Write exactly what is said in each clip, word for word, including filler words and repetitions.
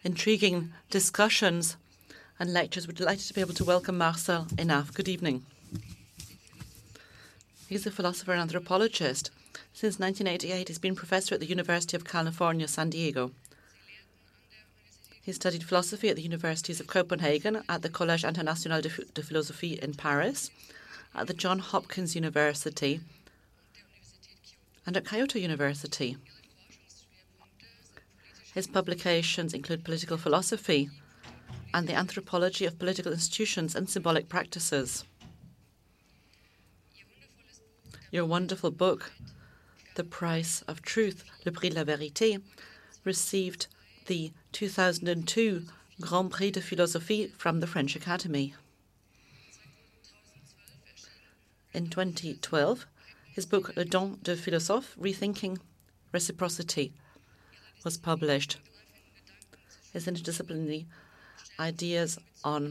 intriguing discussions and lectures. We're delighted to be able to welcome Marcel Hénaff. Good evening. He's a philosopher and anthropologist. Since nineteen eighty-eight, he's been professor at the University of California, San Diego. He studied philosophy at the universities of Copenhagen, at the Collège International de, de Philosophie in Paris, at the Johns Hopkins University, and at Kyoto University. His publications include political philosophy and the anthropology of political institutions and symbolic practices. Your wonderful book, The Price of Truth, Le Prix de la Vérité, received the two thousand two Grand Prix de Philosophie from the French Academy. In twenty twelve, his book Le Don de Philosophe, Rethinking Reciprocity, was published. His interdisciplinary ideas on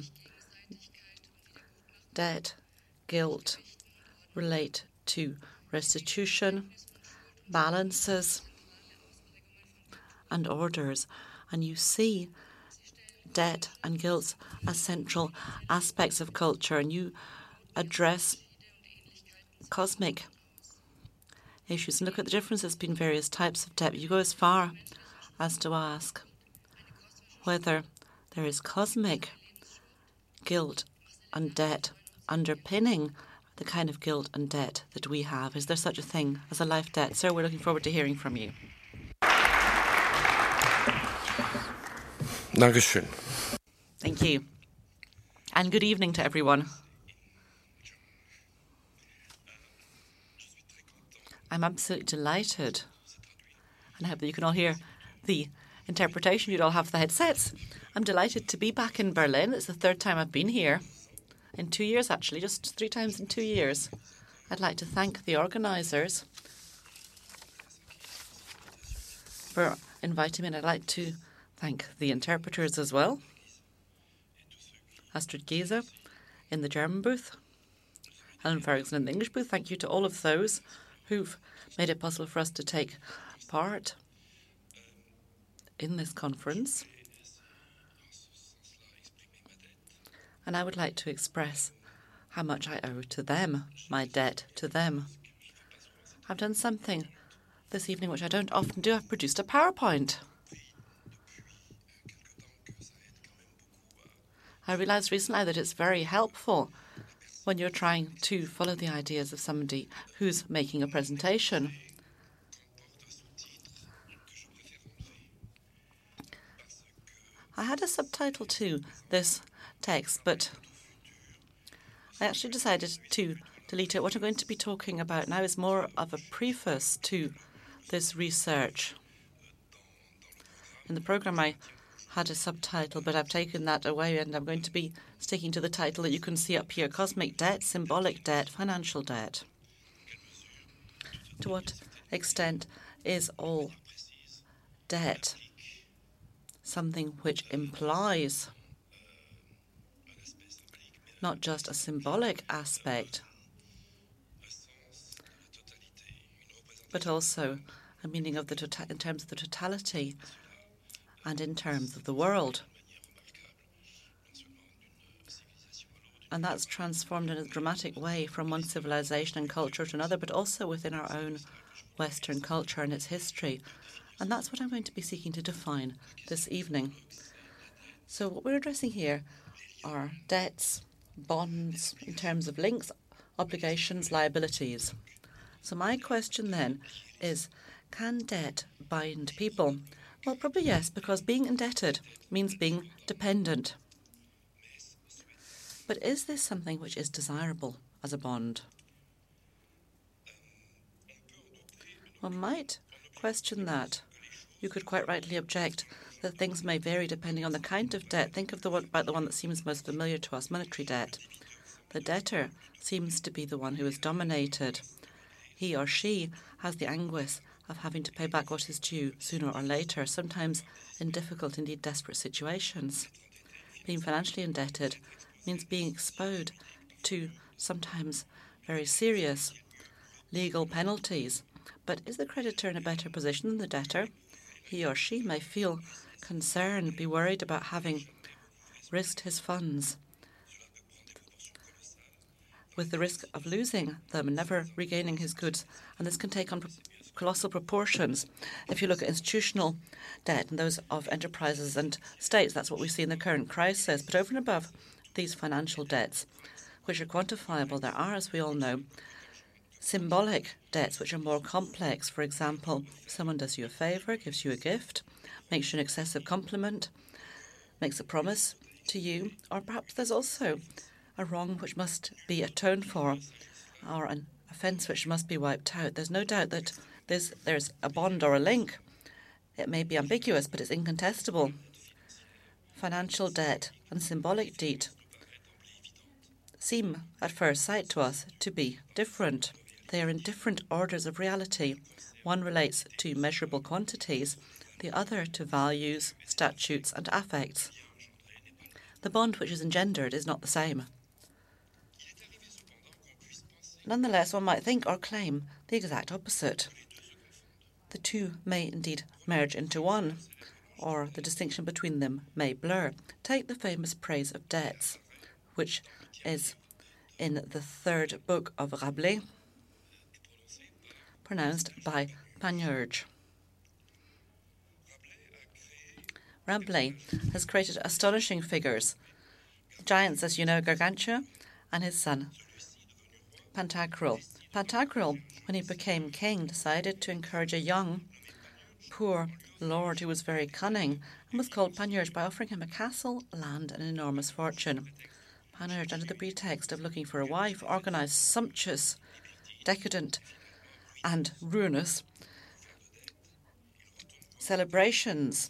debt, guilt, relate to restitution, balances, and orders. And you see debt and guilt as central aspects of culture, and you address cosmic issues and look at the differences between various types of debt. You go as far as to ask whether there is cosmic guilt and debt underpinning the kind of guilt and debt that we have. Is there such a thing as a life debt? Sir, we're looking forward to hearing from you. Dankeschön. Thank you. And good evening to everyone. I'm absolutely delighted, and I hope that you can all hear the interpretation. You'd all have the headsets. I'm delighted to be back in Berlin. It's the third time I've been here. In two years, actually, just three times in two years. I'd like to thank the organisers for inviting me, and I'd like to thank the interpreters as well. Astrid Giese in the German booth, Helen Ferguson in the English booth. Thank you to all of those who've made it possible for us to take part in this conference. And I would like to express how much I owe to them, my debt to them. I've done something this evening which I don't often do. I've produced a PowerPoint. I realised recently that it's very helpful when you're trying to follow the ideas of somebody who's making a presentation. I had a subtitle to this text, but I actually decided to delete it. What I'm going to be talking about now is more of a preface to this research. In the programme, I had a subtitle, but I've taken that away, and I'm going to be sticking to the title that you can see up here: Cosmic Debt, Symbolic Debt, Financial Debt. To what extent is all debt something which implies not just a symbolic aspect, but also a meaning of the tota- in terms of the totality and in terms of the world? And that's transformed in a dramatic way from one civilization and culture to another, but also within our own Western culture and its history. And that's what I'm going to be seeking to define this evening. So what we're addressing here are debts, bonds in terms of links, obligations, liabilities. So my question then is, can debt bind people? Well, probably yes, because being indebted means being dependent. But is this something which is desirable as a bond? One might question that. You could quite rightly object that things may vary depending on the kind of debt. Think of the one, about the one that seems most familiar to us, monetary debt. The debtor seems to be the one who is dominated. He or she has the anguish of having to pay back what is due sooner or later, sometimes in difficult, indeed desperate situations. Being financially indebted means being exposed to sometimes very serious legal penalties. But is the creditor in a better position than the debtor? He or she may feel concerned, be worried about having risked his funds with the risk of losing them and never regaining his goods. And this can take on colossal proportions. If you look at institutional debt and those of enterprises and states, that's what we see in the current crisis. But over and above these financial debts, which are quantifiable, there are, as we all know, symbolic debts which are more complex. For example, if someone does you a favour, gives you a gift, makes you an excessive compliment, makes a promise to you, or perhaps there's also a wrong which must be atoned for, or an offence which must be wiped out. There's no doubt that there's, there's a bond or a link. It may be ambiguous, but it's incontestable. Financial debt and symbolic debt seem, at first sight to us, to be different. They are in different orders of reality. One relates to measurable quantities, the other to values, statutes, and affects. The bond which is engendered is not the same. Nonetheless, one might think or claim the exact opposite. The two may indeed merge into one, or the distinction between them may blur. Take the famous praise of debts, which is in the third book of Rabelais, pronounced by Panurge. Rabelais has created astonishing figures. Giants, as you know, Gargantua and his son, Pantagruel. Pantagruel, when he became king, decided to encourage a young, poor lord who was very cunning and was called Panurge by offering him a castle, land, and an enormous fortune. Panurge, under the pretext of looking for a wife, organised sumptuous, decadent, and ruinous celebrations.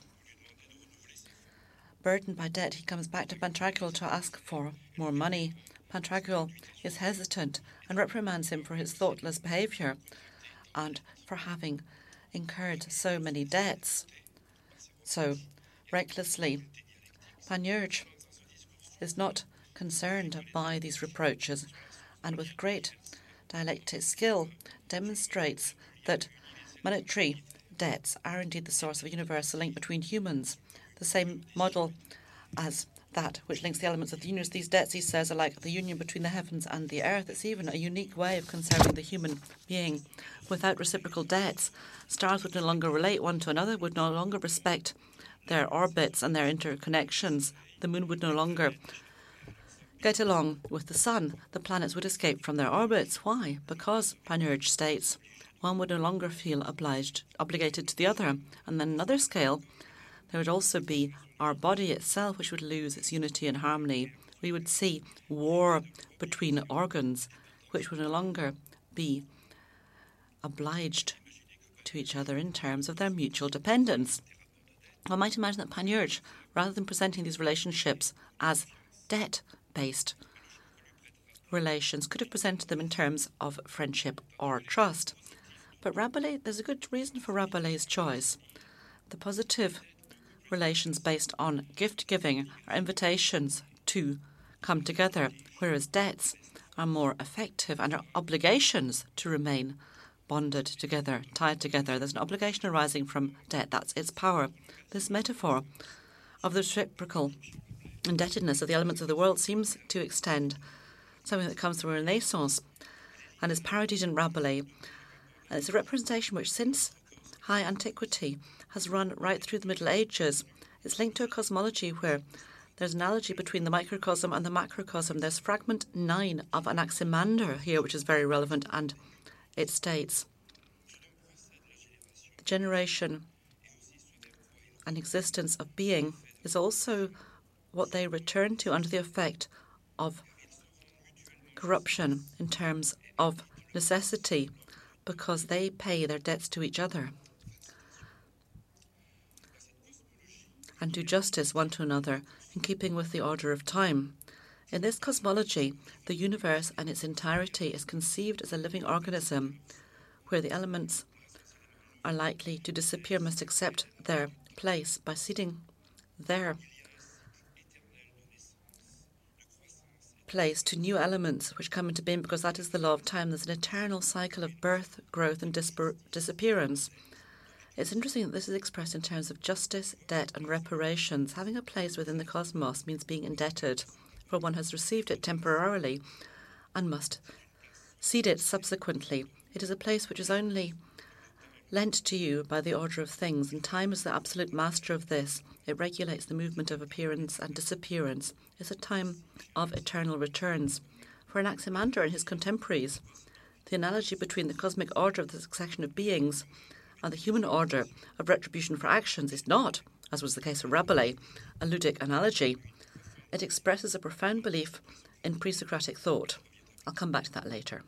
Burdened by debt, he comes back to Pantagruel to ask for more money. Pantagruel is hesitant and reprimands him for his thoughtless behaviour and for having incurred so many debts so recklessly. Panurge is not concerned by these reproaches and with great dialectic skill demonstrates that monetary debts are indeed the source of a universal link between humans, the same model as that which links the elements of the universe. These debts, he says, are like the union between the heavens and the earth. It's even a unique way of conserving the human being. Without reciprocal debts, stars would no longer relate one to another, would no longer respect their orbits and their interconnections. The moon would no longer get along with the sun. The planets would escape from their orbits. Why? Because, Panurge states, one would no longer feel obliged, obligated to the other. And then another scale, there would also be our body itself, which would lose its unity and harmony. We would see war between organs, which would no longer be obliged to each other in terms of their mutual dependence. One might imagine that Panurge, rather than presenting these relationships as debt-based relations, could have presented them in terms of friendship or trust. But Rabelais, there's a good reason for Rabelais' choice. The positive relations based on gift-giving are invitations to come together, whereas debts are more effective and are obligations to remain bonded together, tied together. There's an obligation arising from debt. That's its power. This metaphor of the reciprocal indebtedness of the elements of the world seems to extend something that comes from a Renaissance and is parodied in Rabelais. And it's a representation which, since high antiquity, has run right through the Middle Ages. It's linked to a cosmology where there's an analogy between the microcosm and the macrocosm. There's fragment nine of Anaximander here, which is very relevant, and it states, the generation and existence of being is also what they return to under the effect of corruption in terms of necessity, because they pay their debts to each other and do justice one to another in keeping with the order of time. In this cosmology, the universe and its entirety is conceived as a living organism where the elements are likely to disappear must accept their place by ceding their place to new elements which come into being, because that is the law of time. There's an eternal cycle of birth, growth, and disappearance. It's interesting that this is expressed in terms of justice, debt and reparations. Having a place within the cosmos means being indebted, for one has received it temporarily and must cede it subsequently. It is a place which is only lent to you by the order of things, and time is the absolute master of this. It regulates the movement of appearance and disappearance. It's a time of eternal returns. For Anaximander and his contemporaries, the analogy between the cosmic order of the succession of beings and the human order of retribution for actions is not, as was the case of Rabelais, a ludic analogy. It expresses a profound belief in pre-Socratic thought. I'll come back to that later.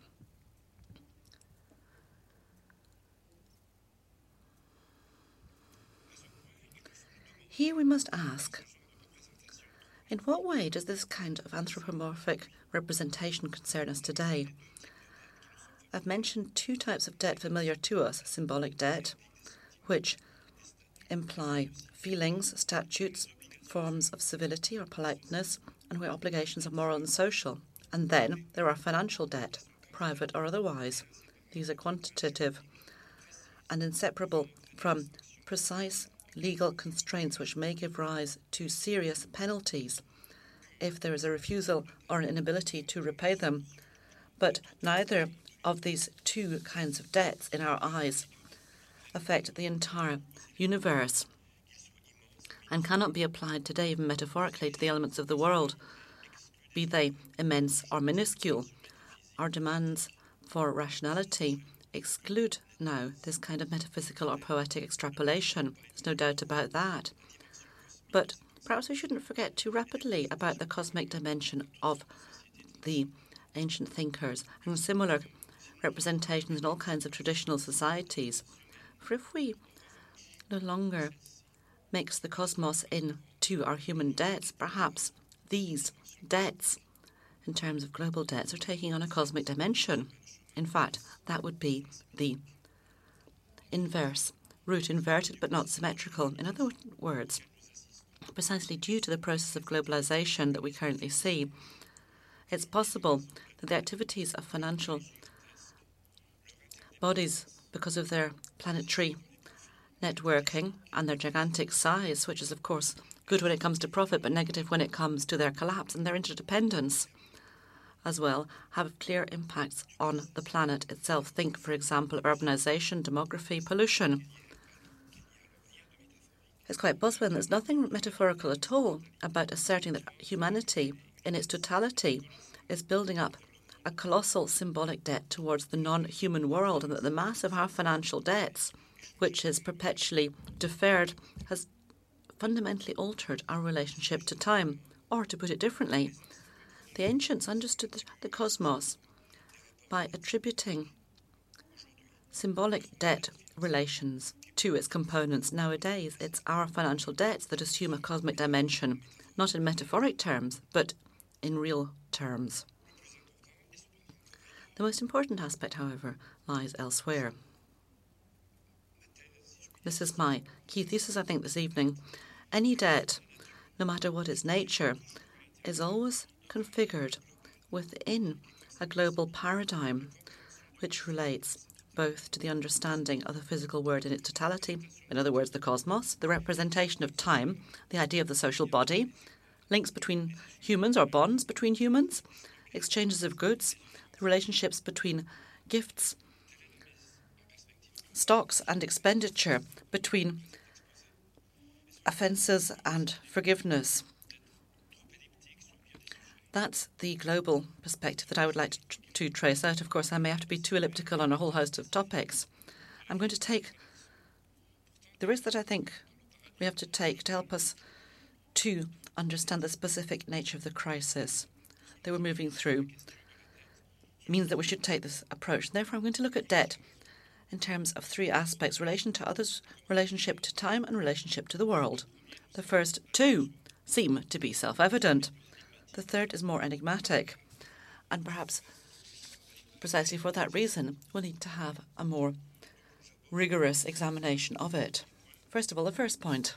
Here we must ask, in what way does this kind of anthropomorphic representation concern us today? I've mentioned two types of debt familiar to us: symbolic debt, which imply feelings, statutes, forms of civility or politeness, and where obligations are moral and social. And then there are financial debt, private or otherwise. These are quantitative and inseparable from precise legal constraints which may give rise to serious penalties if there is a refusal or an inability to repay them. But neither of these two kinds of debts, in our eyes, affect the entire universe and cannot be applied today, even metaphorically, to the elements of the world, be they immense or minuscule. Our demands for rationality exclude now this kind of metaphysical or poetic extrapolation. There's no doubt about that. But perhaps we shouldn't forget too rapidly about the cosmic dimension of the ancient thinkers and similar representations in all kinds of traditional societies. For if we no longer mix the cosmos into our human debts, perhaps these debts, in terms of global debts, are taking on a cosmic dimension. In fact, that would be the inverse route, inverted but not symmetrical. In other words, precisely due to the process of globalization that we currently see, it's possible that the activities of financial bodies, because of their planetary networking and their gigantic size, which is, of course, good when it comes to profit but negative when it comes to their collapse, and their interdependence as well, have clear impacts on the planet itself. Think, for example, of urbanization, demography, pollution. It's quite possible, and there's nothing metaphorical at all about asserting that humanity in its totality is building up a colossal symbolic debt towards the non-human world, and that the mass of our financial debts, which is perpetually deferred, has fundamentally altered our relationship to time. Or, to put it differently, the ancients understood the cosmos by attributing symbolic debt relations to its components. Nowadays, it's our financial debts that assume a cosmic dimension, not in metaphoric terms, but in real terms. The most important aspect, however, lies elsewhere. This is my key thesis, I think, this evening. Any debt, no matter what its nature, is always configured within a global paradigm which relates both to the understanding of the physical world in its totality, in other words, the cosmos, the representation of time, the idea of the social body, links between humans or bonds between humans, exchanges of goods, the relationships between gifts, stocks and expenditure, between offences and forgiveness. That's the global perspective that I would like to, tr to trace out. Of course, I may have to be too elliptical on a whole host of topics. I'm going to take the risk that I think we have to take to help us to understand the specific nature of the crisis that we're moving through. It means that we should take this approach. Therefore, I'm going to look at debt in terms of three aspects: relation to others, relationship to time, and relationship to the world. The first two seem to be self-evident. The third is more enigmatic, and perhaps precisely for that reason we'll need to have a more rigorous examination of it. First of all, the first point.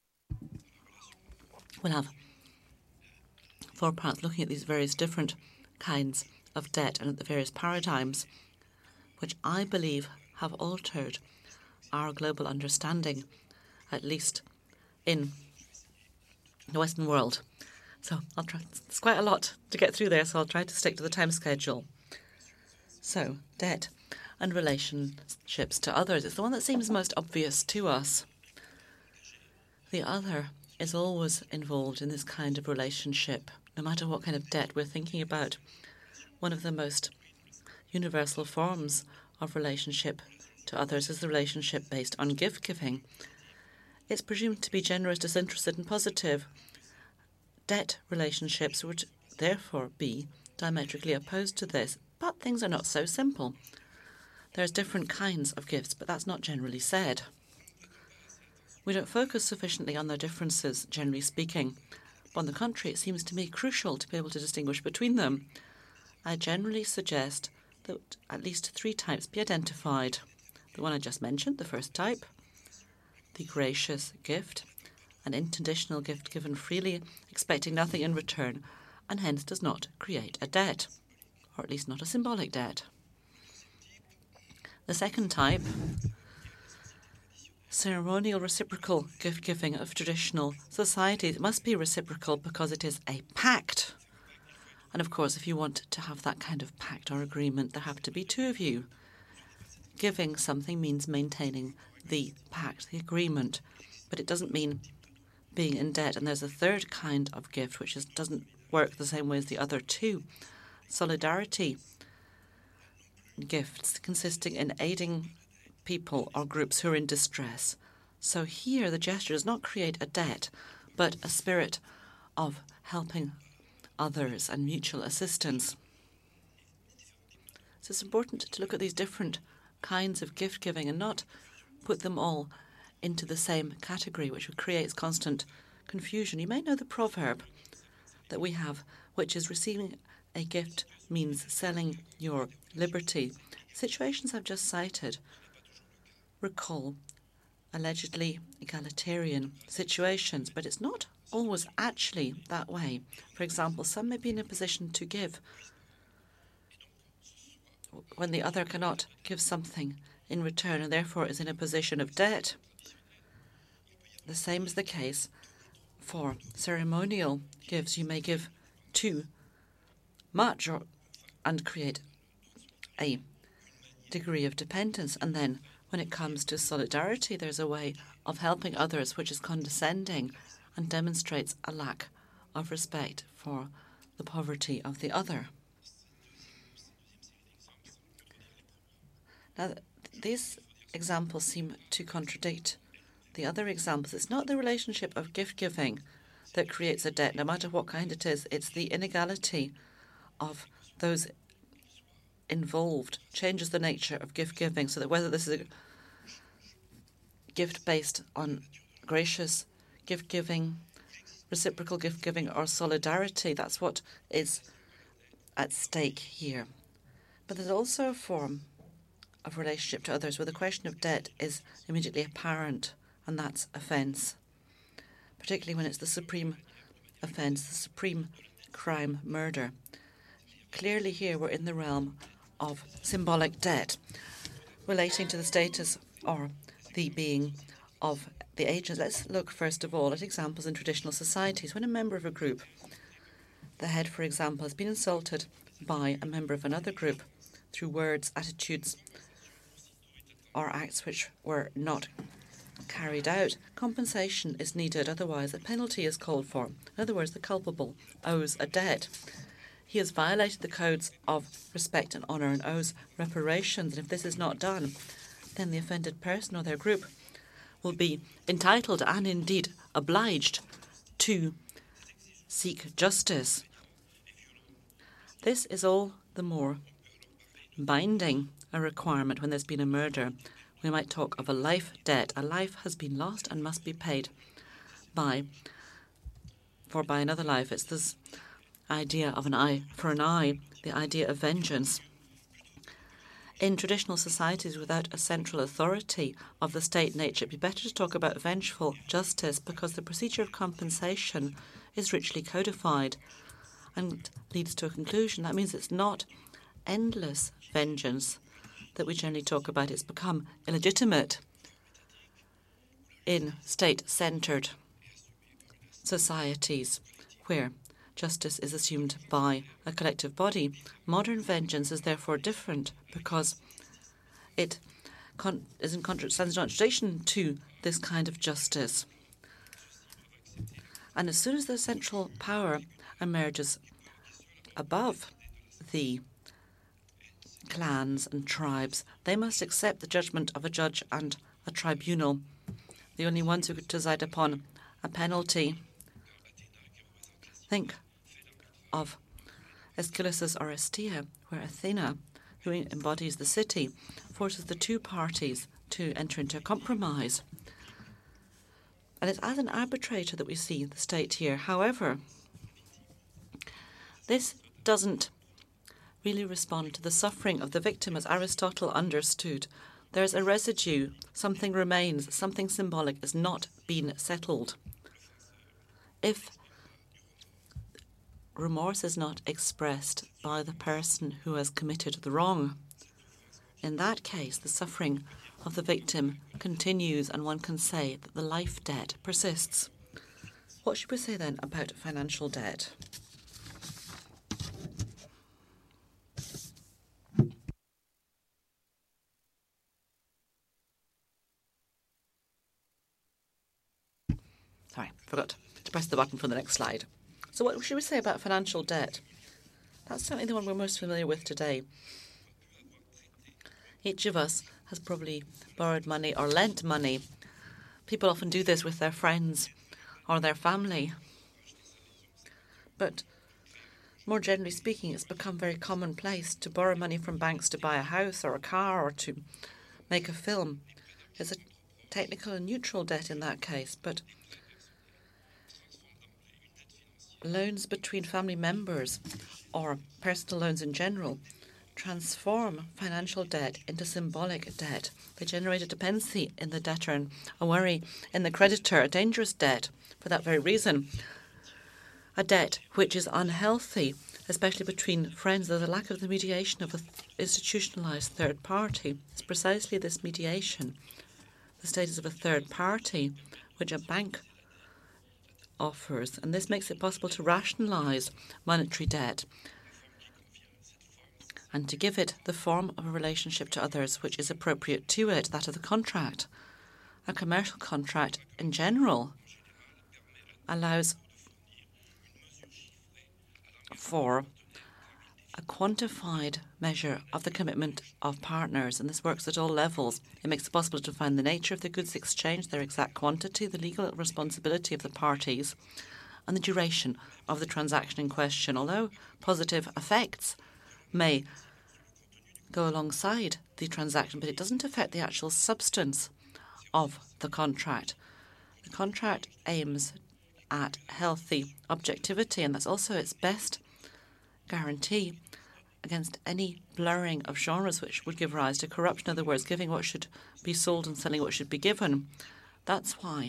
We'll have four parts looking at these various different kinds of debt and at the various paradigms, which I believe have altered our global understanding, at least in the Western world. So I'll try. It's quite a lot to get through there, so I'll try to stick to the time schedule. So, debt and relationships to others. It's the one that seems most obvious to us. The other is always involved in this kind of relationship, no matter what kind of debt we're thinking about. One of the most universal forms of relationship to others is the relationship based on gift-giving. It's presumed to be generous, disinterested and positive. Debt relationships would therefore be diametrically opposed to this, but things are not so simple. There's different kinds of gifts, but that's not generally said. We don't focus sufficiently on their differences, generally speaking. But on the contrary, it seems to me crucial to be able to distinguish between them. I generally suggest that at least three types be identified. The one I just mentioned, the first type, the gracious gift, an unconditional gift given freely, expecting nothing in return, and hence does not create a debt, or at least not a symbolic debt. The second type, ceremonial reciprocal gift-giving of traditional societies. It must be reciprocal because it is a pact. And of course, if you want to have that kind of pact or agreement, there have to be two of you. Giving something means maintaining the pact, the agreement, but it doesn't mean being in debt. And there's a third kind of gift which is, doesn't work the same way as the other two. Solidarity gifts consisting in aiding people or groups who are in distress. So here the gesture does not create a debt, but a spirit of helping others and mutual assistance. So it's important to look at these different kinds of gift giving and not put them all into the same category, which creates constant confusion. You may know the proverb that we have, which is receiving a gift means selling your liberty. Situations I've just cited recall allegedly egalitarian situations, but it's not always actually that way. For example, some may be in a position to give when the other cannot give something in return and therefore is in a position of debt. The same is the case for ceremonial gifts. You may give too much or, and create a degree of dependence, and then when it comes to solidarity, there's a way of helping others which is condescending and demonstrates a lack of respect for the poverty of the other. Now, th these examples seem to contradict the other examples. It's not the relationship of gift-giving that creates a debt, no matter what kind it is. It's the inequality of those involved changes the nature of gift-giving, so that whether this is a gift based on gracious gift-giving, reciprocal gift-giving, or solidarity, that's what is at stake here. But there's also a form of relationship to others where the question of debt is immediately apparent, and that's offence, particularly when it's the supreme offence, the supreme crime, murder. Clearly here we're in the realm of symbolic debt relating to the status or the being of the agents. Let's look first of all at examples in traditional societies. When a member of a group, the head for example, has been insulted by a member of another group through words, attitudes or acts which were not carried out, compensation is needed, otherwise a penalty is called for. In other words, the culpable owes a debt. He has violated the codes of respect and honour and owes reparations, and if this is not done, then the offended person or their group will be entitled and indeed obliged to seek justice. This is all the more binding a requirement when there's been a murder. We might talk of a life debt. A life has been lost and must be paid by, for by another life. It's this idea of an eye for an eye, the idea of vengeance. In traditional societies without a central authority of the state nature, it'd be better to talk about vengeful justice because the procedure of compensation is richly codified and leads to a conclusion. That means it's not endless vengeance that we generally talk about. It's become illegitimate in state-centred societies where justice is assumed by a collective body. Modern vengeance is therefore different because it con is in contra stands in contradiction to this kind of justice. And as soon as the central power emerges above the clans and tribes, they must accept the judgment of a judge and a tribunal, the only ones who could decide upon a penalty. Think of Aeschylus' Oresteia, where Athena, who embodies the city, forces the two parties to enter into a compromise. And it's as an arbitrator that we see the state here. However, this doesn't really respond to the suffering of the victim as Aristotle understood. There's a residue, something remains, something symbolic has not been settled. If remorse is not expressed by the person who has committed the wrong, in that case the suffering of the victim continues, and one can say that the life debt persists. What should we say then about financial debt? Sorry, forgot to press the button for the next slide. So what should we say about financial debt? That's certainly the one we're most familiar with today. Each of us has probably borrowed money or lent money. People often do this with their friends or their family. But more generally speaking, it's become very commonplace to borrow money from banks to buy a house or a car or to make a film. It's a technical and neutral debt in that case, but loans between family members or personal loans in general transform financial debt into symbolic debt. They generate a dependency in the debtor and a worry in the creditor, a dangerous debt for that very reason. A debt which is unhealthy, especially between friends. There's a lack of the mediation of an institutionalized third party. It's precisely this mediation, the status of a third party, which a bank offers, and this makes it possible to rationalize monetary debt and to give it the form of a relationship to others which is appropriate to it, that of the contract. A commercial contract in general allows for a quantified measure of the commitment of partners, and this works at all levels. It makes it possible to define the nature of the goods exchanged, their exact quantity, the legal responsibility of the parties, and the duration of the transaction in question. Although positive effects may go alongside the transaction, but it doesn't affect the actual substance of the contract. The contract aims at healthy objectivity, and that's also its best guarantee against any blurring of genres which would give rise to corruption. In other words, giving what should be sold and selling what should be given. That's why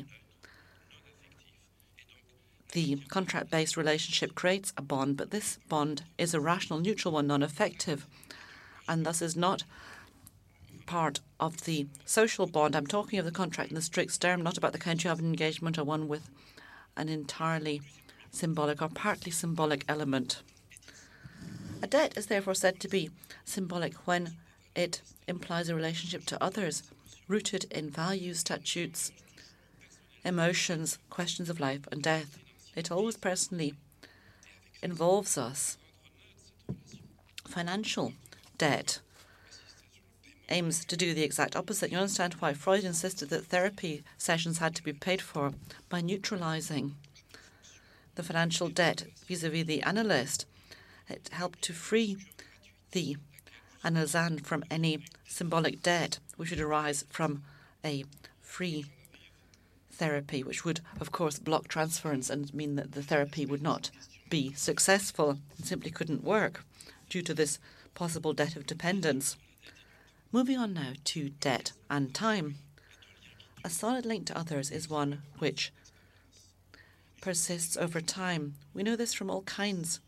the contract-based relationship creates a bond, but this bond is a rational, neutral one, non-effective, and thus is not part of the social bond. I'm talking of the contract in the strict term, not about the kind you have an engagement or one with an entirely symbolic or partly symbolic element. A debt is therefore said to be symbolic when it implies a relationship to others rooted in values, statutes, emotions, questions of life and death. It always personally involves us. Financial debt aims to do the exact opposite. You understand why Freud insisted that therapy sessions had to be paid for by neutralizing the financial debt vis-à-vis the analyst. It helped to free the analysand from any symbolic debt which would arise from a free therapy, which would, of course, block transference and mean that the therapy would not be successful and simply couldn't work due to this possible debt of dependence. Moving on now to debt and time. A solid link to others is one which persists over time. We know this from all kinds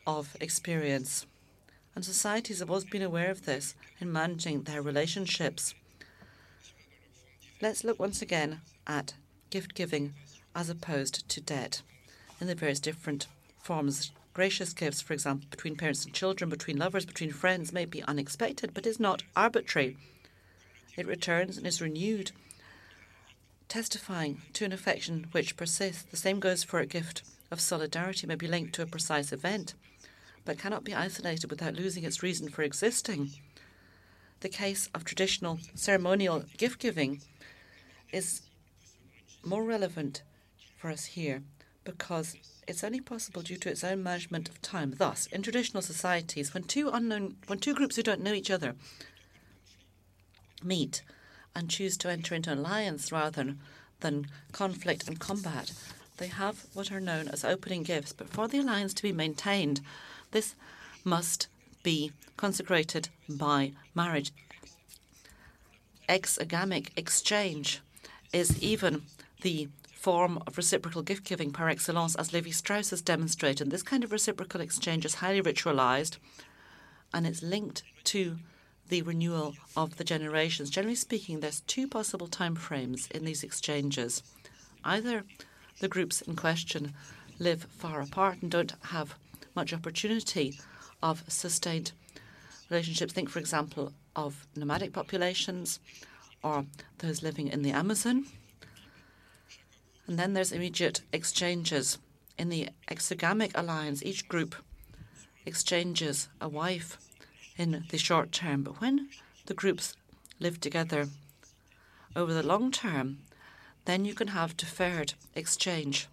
of experience. And societies have always been aware of this in managing their relationships. Let's look once again at gift giving as opposed to debt in the various different forms. Gracious gifts, for example, between parents and children, between lovers, between friends, may be unexpected, but is not arbitrary. It returns and is renewed, testifying to an affection which persists. The same goes for a gift of solidarity, may be linked to a precise event, but cannot be isolated without losing its reason for existing. The case of traditional ceremonial gift-giving is more relevant for us here because it's only possible due to its own management of time. Thus, in traditional societies, when two unknown, when two groups who don't know each other meet and choose to enter into an alliance rather than, than conflict and combat, they have what are known as opening gifts. But for the alliance to be maintained, this must be consecrated by marriage. Exogamic exchange is even the form of reciprocal gift-giving par excellence, as Lévi-Strauss has demonstrated. This kind of reciprocal exchange is highly ritualized, and it's linked to the renewal of the generations. Generally speaking, there's two possible time frames in these exchanges. Either the groups in question live far apart and don't have much opportunity of sustained relationships. Think, for example, of nomadic populations or those living in the Amazon. And then there's immediate exchanges. In the exogamic alliance, each group exchanges a wife in the short term. But when the groups live together over the long term, then you can have deferred exchange.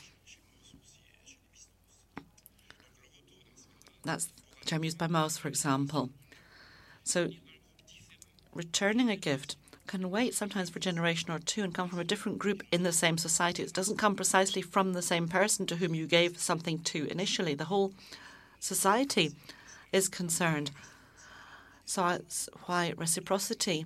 That's the term used by Mauss, for example. So returning a gift can wait sometimes for a generation or two and come from a different group in the same society. It doesn't come precisely from the same person to whom you gave something to initially. The whole society is concerned. So that's why reciprocity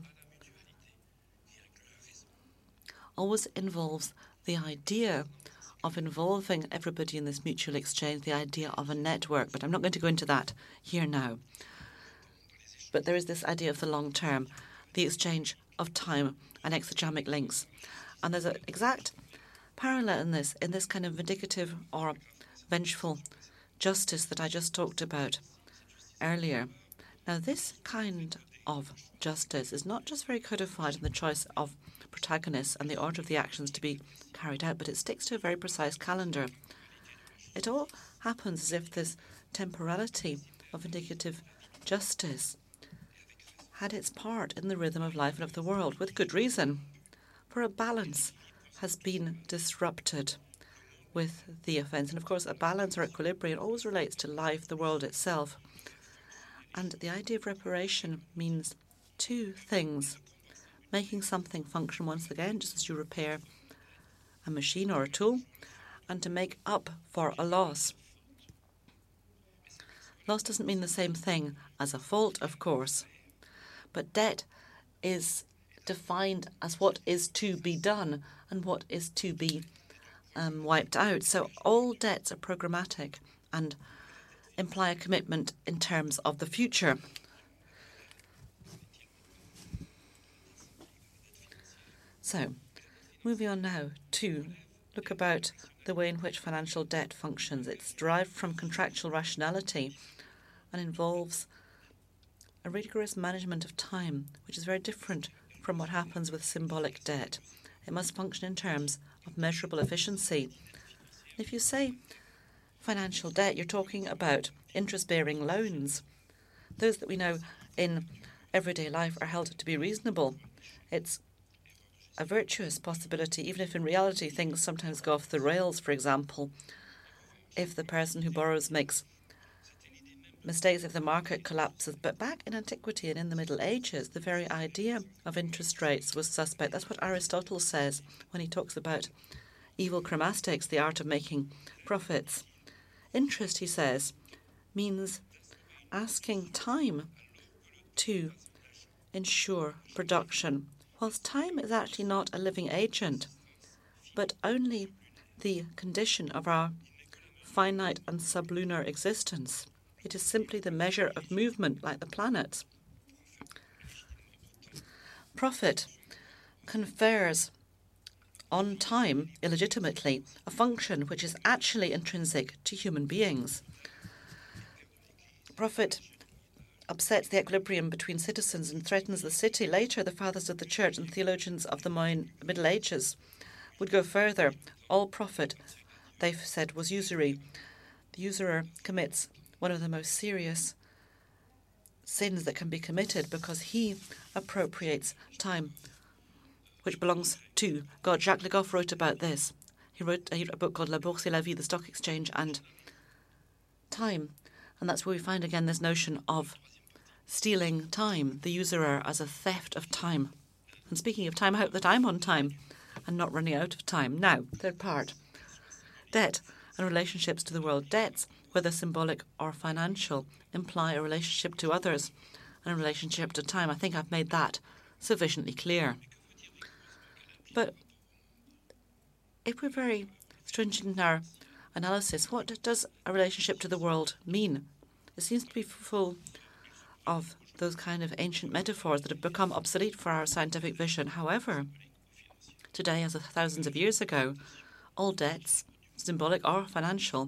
always involves the idea of involving everybody in this mutual exchange, the idea of a network. But I'm not going to go into that here now. But there is this idea of the long term, the exchange of time and exogamic links. And there's an exact parallel in this, in this kind of vindicative or vengeful justice that I just talked about earlier. Now, this kind of justice is not just very codified in the choice of protagonists and the order of the actions to be carried out, but it sticks to a very precise calendar. It all happens as if this temporality of vindicative justice had its part in the rhythm of life and of the world, with good reason, for a balance has been disrupted with the offence. And of course, a balance or equilibrium always relates to life, the world itself. And the idea of reparation means two things: making something function once again, just as you repair a machine or a tool, and to make up for a loss. Loss doesn't mean the same thing as a fault, of course, but debt is defined as what is to be done and what is to be um, wiped out. So all debts are programmatic and imply a commitment in terms of the future. So, moving on now to look about the way in which financial debt functions. It's derived from contractual rationality and involves a rigorous management of time, which is very different from what happens with symbolic debt. It must function in terms of measurable efficiency. If you say financial debt, you're talking about interest-bearing loans. Those that we know in everyday life are held to be reasonable. It's a virtuous possibility, even if in reality things sometimes go off the rails. For example, if the person who borrows makes mistakes, if the market collapses. But back in antiquity and in the Middle Ages, the very idea of interest rates was suspect. That's what Aristotle says when he talks about evil chromastics, the art of making profits. Interest, he says, means asking time to ensure production, whilst time is actually not a living agent, but only the condition of our finite and sublunar existence. It is simply the measure of movement like the planets. Profit confers on time illegitimately, a function which is actually intrinsic to human beings. Profit upsets the equilibrium between citizens and threatens the city. Later, the fathers of the church and theologians of the Middle Ages would go further. All profit, they've said, was usury. The usurer commits one of the most serious sins that can be committed because he appropriates time which belongs to God. Jacques Le Goff wrote about this. He wrote a book called La Bourse et la Vie, the Stock Exchange and Time. And that's where we find again this notion of stealing time, the usurer as a theft of time. And speaking of time, I hope that I'm on time and not running out of time. Now, third part, debt and relationships to the world. Debts, whether symbolic or financial, imply a relationship to others and a relationship to time. I think I've made that sufficiently clear. But if we're very stringent in our analysis, what does a relationship to the world mean? It seems to be full of those kind of ancient metaphors that have become obsolete for our scientific vision. However, today, as of thousands of years ago, all debts, symbolic or financial,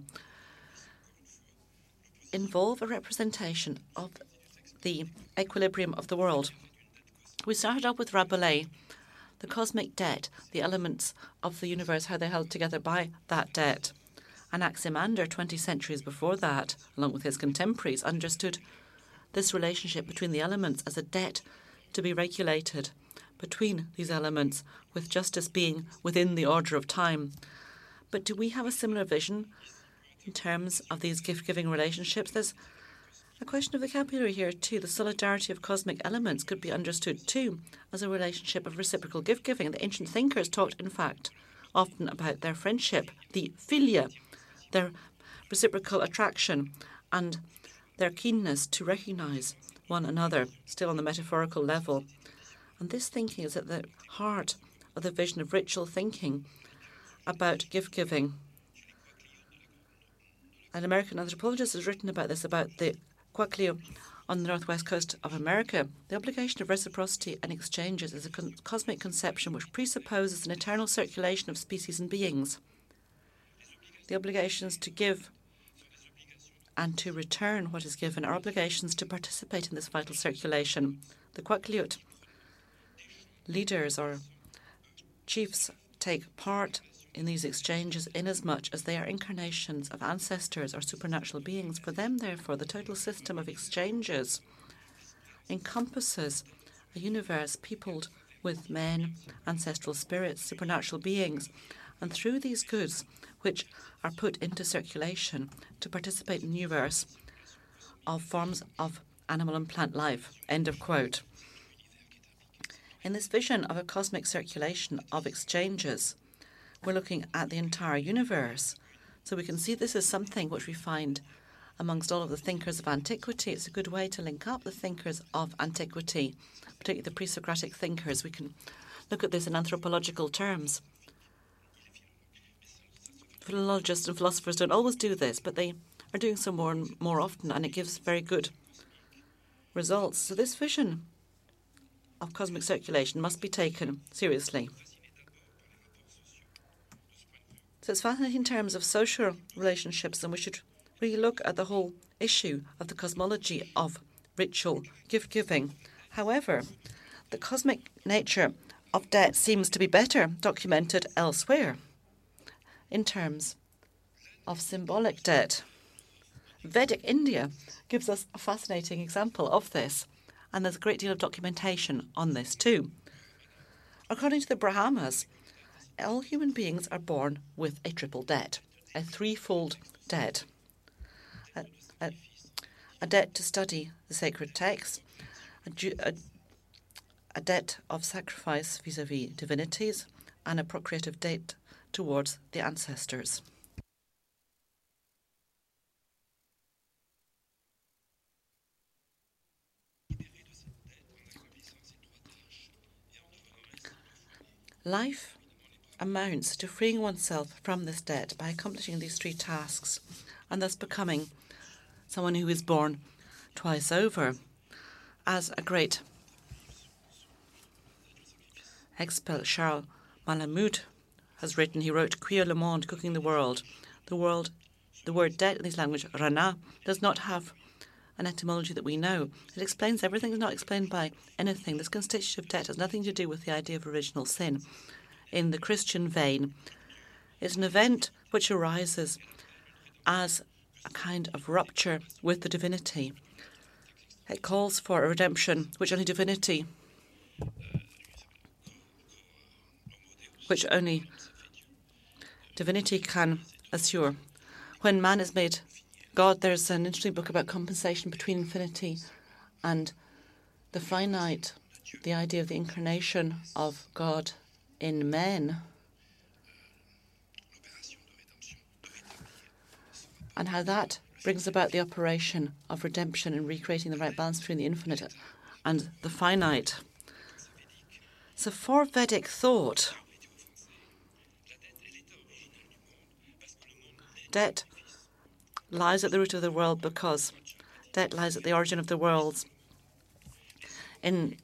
involve a representation of the equilibrium of the world. We started off with Rabelais, the cosmic debt, the elements of the universe, how they're held together by that debt. Anaximander, twenty centuries before that, along with his contemporaries, understood this relationship between the elements as a debt to be regulated between these elements, with justice being within the order of time. But do we have a similar vision in terms of these gift-giving relationships? There's a question of vocabulary here too. The solidarity of cosmic elements could be understood too as a relationship of reciprocal gift-giving. The ancient thinkers talked, in fact, often about their friendship, the philia, their reciprocal attraction and their keenness to recognize one another, still on the metaphorical level. And this thinking is at the heart of the vision of ritual thinking about gift-giving. An American anthropologist has written about this, about the Quaklio on the northwest coast of America. The obligation of reciprocity and exchanges is a con cosmic conception which presupposes an eternal circulation of species and beings. The obligations to give and to return what is given are obligations to participate in this vital circulation. The Quakliut leaders or chiefs take part in these exchanges inasmuch as they are incarnations of ancestors or supernatural beings. For them, therefore, the total system of exchanges encompasses a universe peopled with men, ancestral spirits, supernatural beings, and through these goods, which are put into circulation to participate in the universe of forms of animal and plant life. End of quote. In this vision of a cosmic circulation of exchanges, we're looking at the entire universe. So we can see this is something which we find amongst all of the thinkers of antiquity. It's a good way to link up the thinkers of antiquity, particularly the pre-Socratic thinkers. We can look at this in anthropological terms. Philologists and philosophers don't always do this, but they are doing so more and more often, and it gives very good results. So this vision of cosmic circulation must be taken seriously. So it's fascinating in terms of social relationships, and we should really look at the whole issue of the cosmology of ritual gift-giving. However, the cosmic nature of debt seems to be better documented elsewhere in terms of symbolic debt. Vedic India gives us a fascinating example of this, and there's a great deal of documentation on this too. According to the Brahmas, all human beings are born with a triple debt, a threefold debt. A, a, a debt to study the sacred texts, a, a, a debt of sacrifice vis-à-vis divinities, and a procreative debt towards the ancestors. Life amounts to freeing oneself from this debt by accomplishing these three tasks. and thus becoming someone who is born twice over. As a great expert, Charles Malamud, has written, he wrote, Cuire le monde, cooking the world. The world, the word debt in this language, rana, does not have an etymology that we know. It explains everything. It's not explained by anything. This constitutive debt has nothing to do with the idea of original sin. In the Christian vein, it's an event which arises as a kind of rupture with the divinity. It calls for a redemption which only divinity, which only divinity can assure. When man is made God, there's an interesting book about compensation between infinity and the finite, the idea of the incarnation of God in men, and how that brings about the operation of redemption and recreating the right balance between the infinite and the finite. So for Vedic thought, debt lies at the root of the world because debt lies at the origin of the worlds. In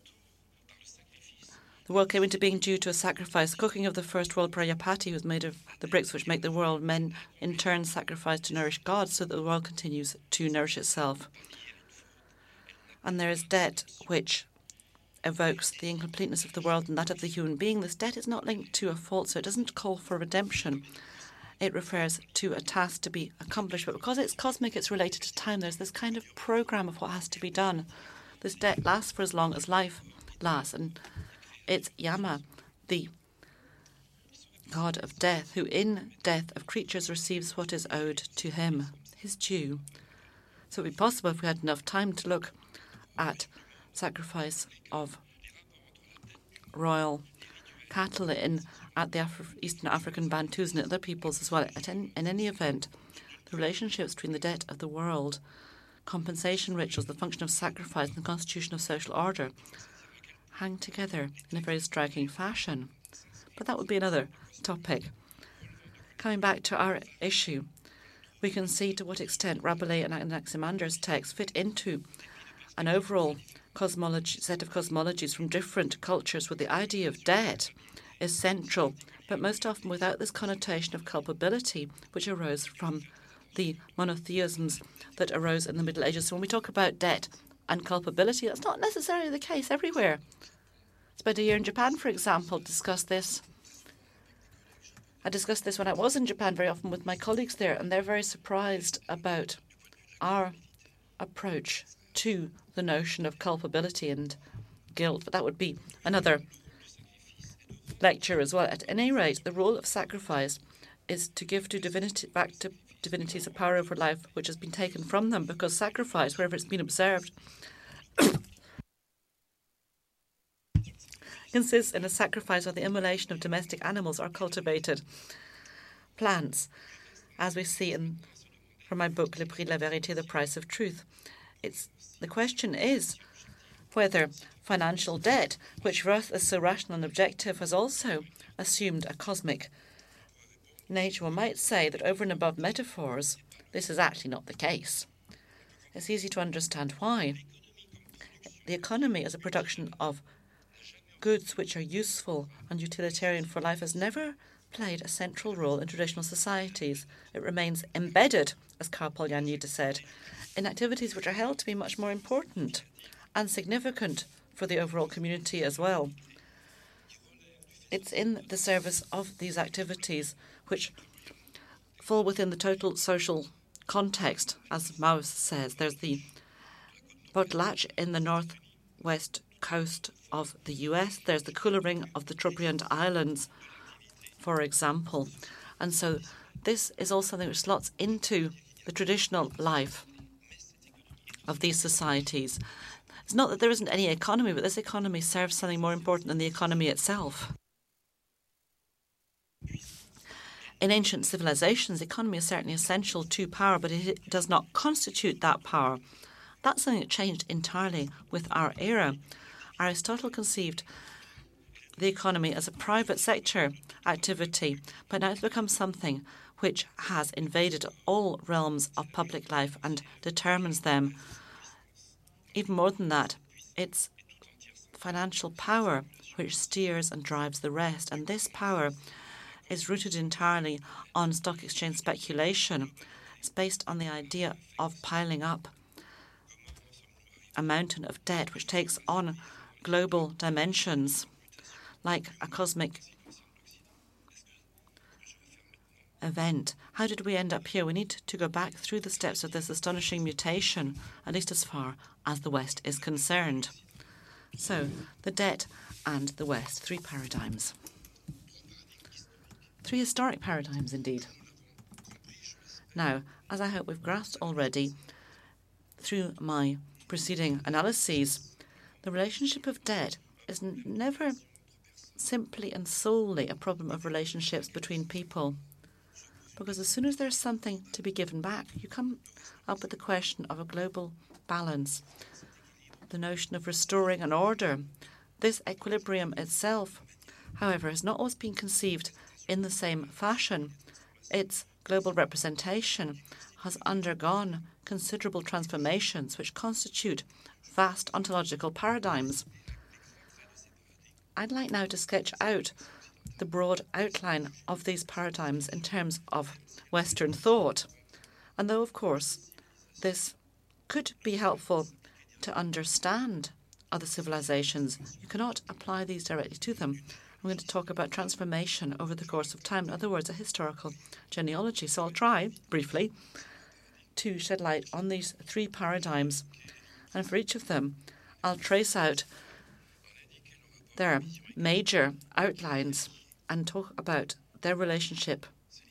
the world came into being due to a sacrifice. The cooking of the first world Prajapati was made of the bricks which make the world. Men in turn sacrifice to nourish God so that the world continues to nourish itself. And there is debt which evokes the incompleteness of the world and that of the human being. This debt is not linked to a fault, so it doesn't call for redemption. It refers to a task to be accomplished, but because it's cosmic, it's related to time. There's this kind of program of what has to be done. This debt lasts for as long as life lasts, and it's Yama, the god of death, who in death of creatures receives what is owed to him, his due. So it would be possible if we had enough time to look at sacrifice of royal cattle in at the Afri Eastern African Bantus and other peoples as well. At any, in any event, the relationships between the debt of the world, compensation rituals, the function of sacrifice, and the constitution of social order hang together in a very striking fashion. But that would be another topic. Coming back to our issue, we can see to what extent Rabelais and Anaximander's texts fit into an overall cosmology, set of cosmologies from different cultures, where the idea of debt is central, but most often without this connotation of culpability, which arose from the monotheisms that arose in the Middle Ages. So when we talk about debt and culpability, that's not necessarily the case everywhere. I spent a year in Japan, for example, discussed this. I discussed this when I was in Japan very often with my colleagues there, and they're very surprised about our approach to the notion of culpability and guilt. But that would be another lecture as well. At any rate, the role of sacrifice is to give to divinity, back to divinities, a power over life which has been taken from them, because sacrifice, wherever it's been observed, consists in a sacrifice or the immolation of domestic animals or cultivated plants, as we see in from my book Le Prix de la Vérité, The Price of Truth. It's the question is whether financial debt, which for us is so rational and objective, has also assumed a cosmic nature. One might say that over and above metaphors, this is actually not the case. It's easy to understand why. The economy as a production of goods which are useful and utilitarian for life has never played a central role in traditional societies. It remains embedded, as Karl Polanyi said, in activities which are held to be much more important and significant for the overall community as well. It's in the service of these activities which fall within the total social context, as Maus says. There's the Potlatch in the northwest coast of the U S. There's the Coulering of the Trobriand Islands, for example. And so this is all something which slots into the traditional life of these societies. It's not that there isn't any economy, but this economy serves something more important than the economy itself. In ancient civilizations, economy is certainly essential to power, but it does not constitute that power. That's something that changed entirely with our era. Aristotle conceived the economy as a private sector activity, but now it's become something which has invaded all realms of public life and determines them. Even more than that, it's financial power which steers and drives the rest, and this power is rooted entirely on stock exchange speculation. It's based on the idea of piling up a mountain of debt which takes on global dimensions like a cosmic event. How did we end up here? We need to go back through the steps of this astonishing mutation, at least as far as the West is concerned. So, the debt and the West, three paradigms. Three historic paradigms, indeed. Now, as I hope we've grasped already through my preceding analyses, the relationship of debt is n- never simply and solely a problem of relationships between people. Because as soon as there's something to be given back, you come up with the question of a global balance, the notion of restoring an order. This equilibrium itself, however, has not always been conceived in the same fashion. Its global representation has undergone considerable transformations which constitute vast ontological paradigms. I'd like now to sketch out the broad outline of these paradigms in terms of Western thought. And though, of course, this could be helpful to understand other civilizations, you cannot apply these directly to them. I'm going to talk about transformation over the course of time, in other words, a historical genealogy. So I'll try, briefly, to shed light on these three paradigms. And for each of them, I'll trace out their major outlines and talk about their relationship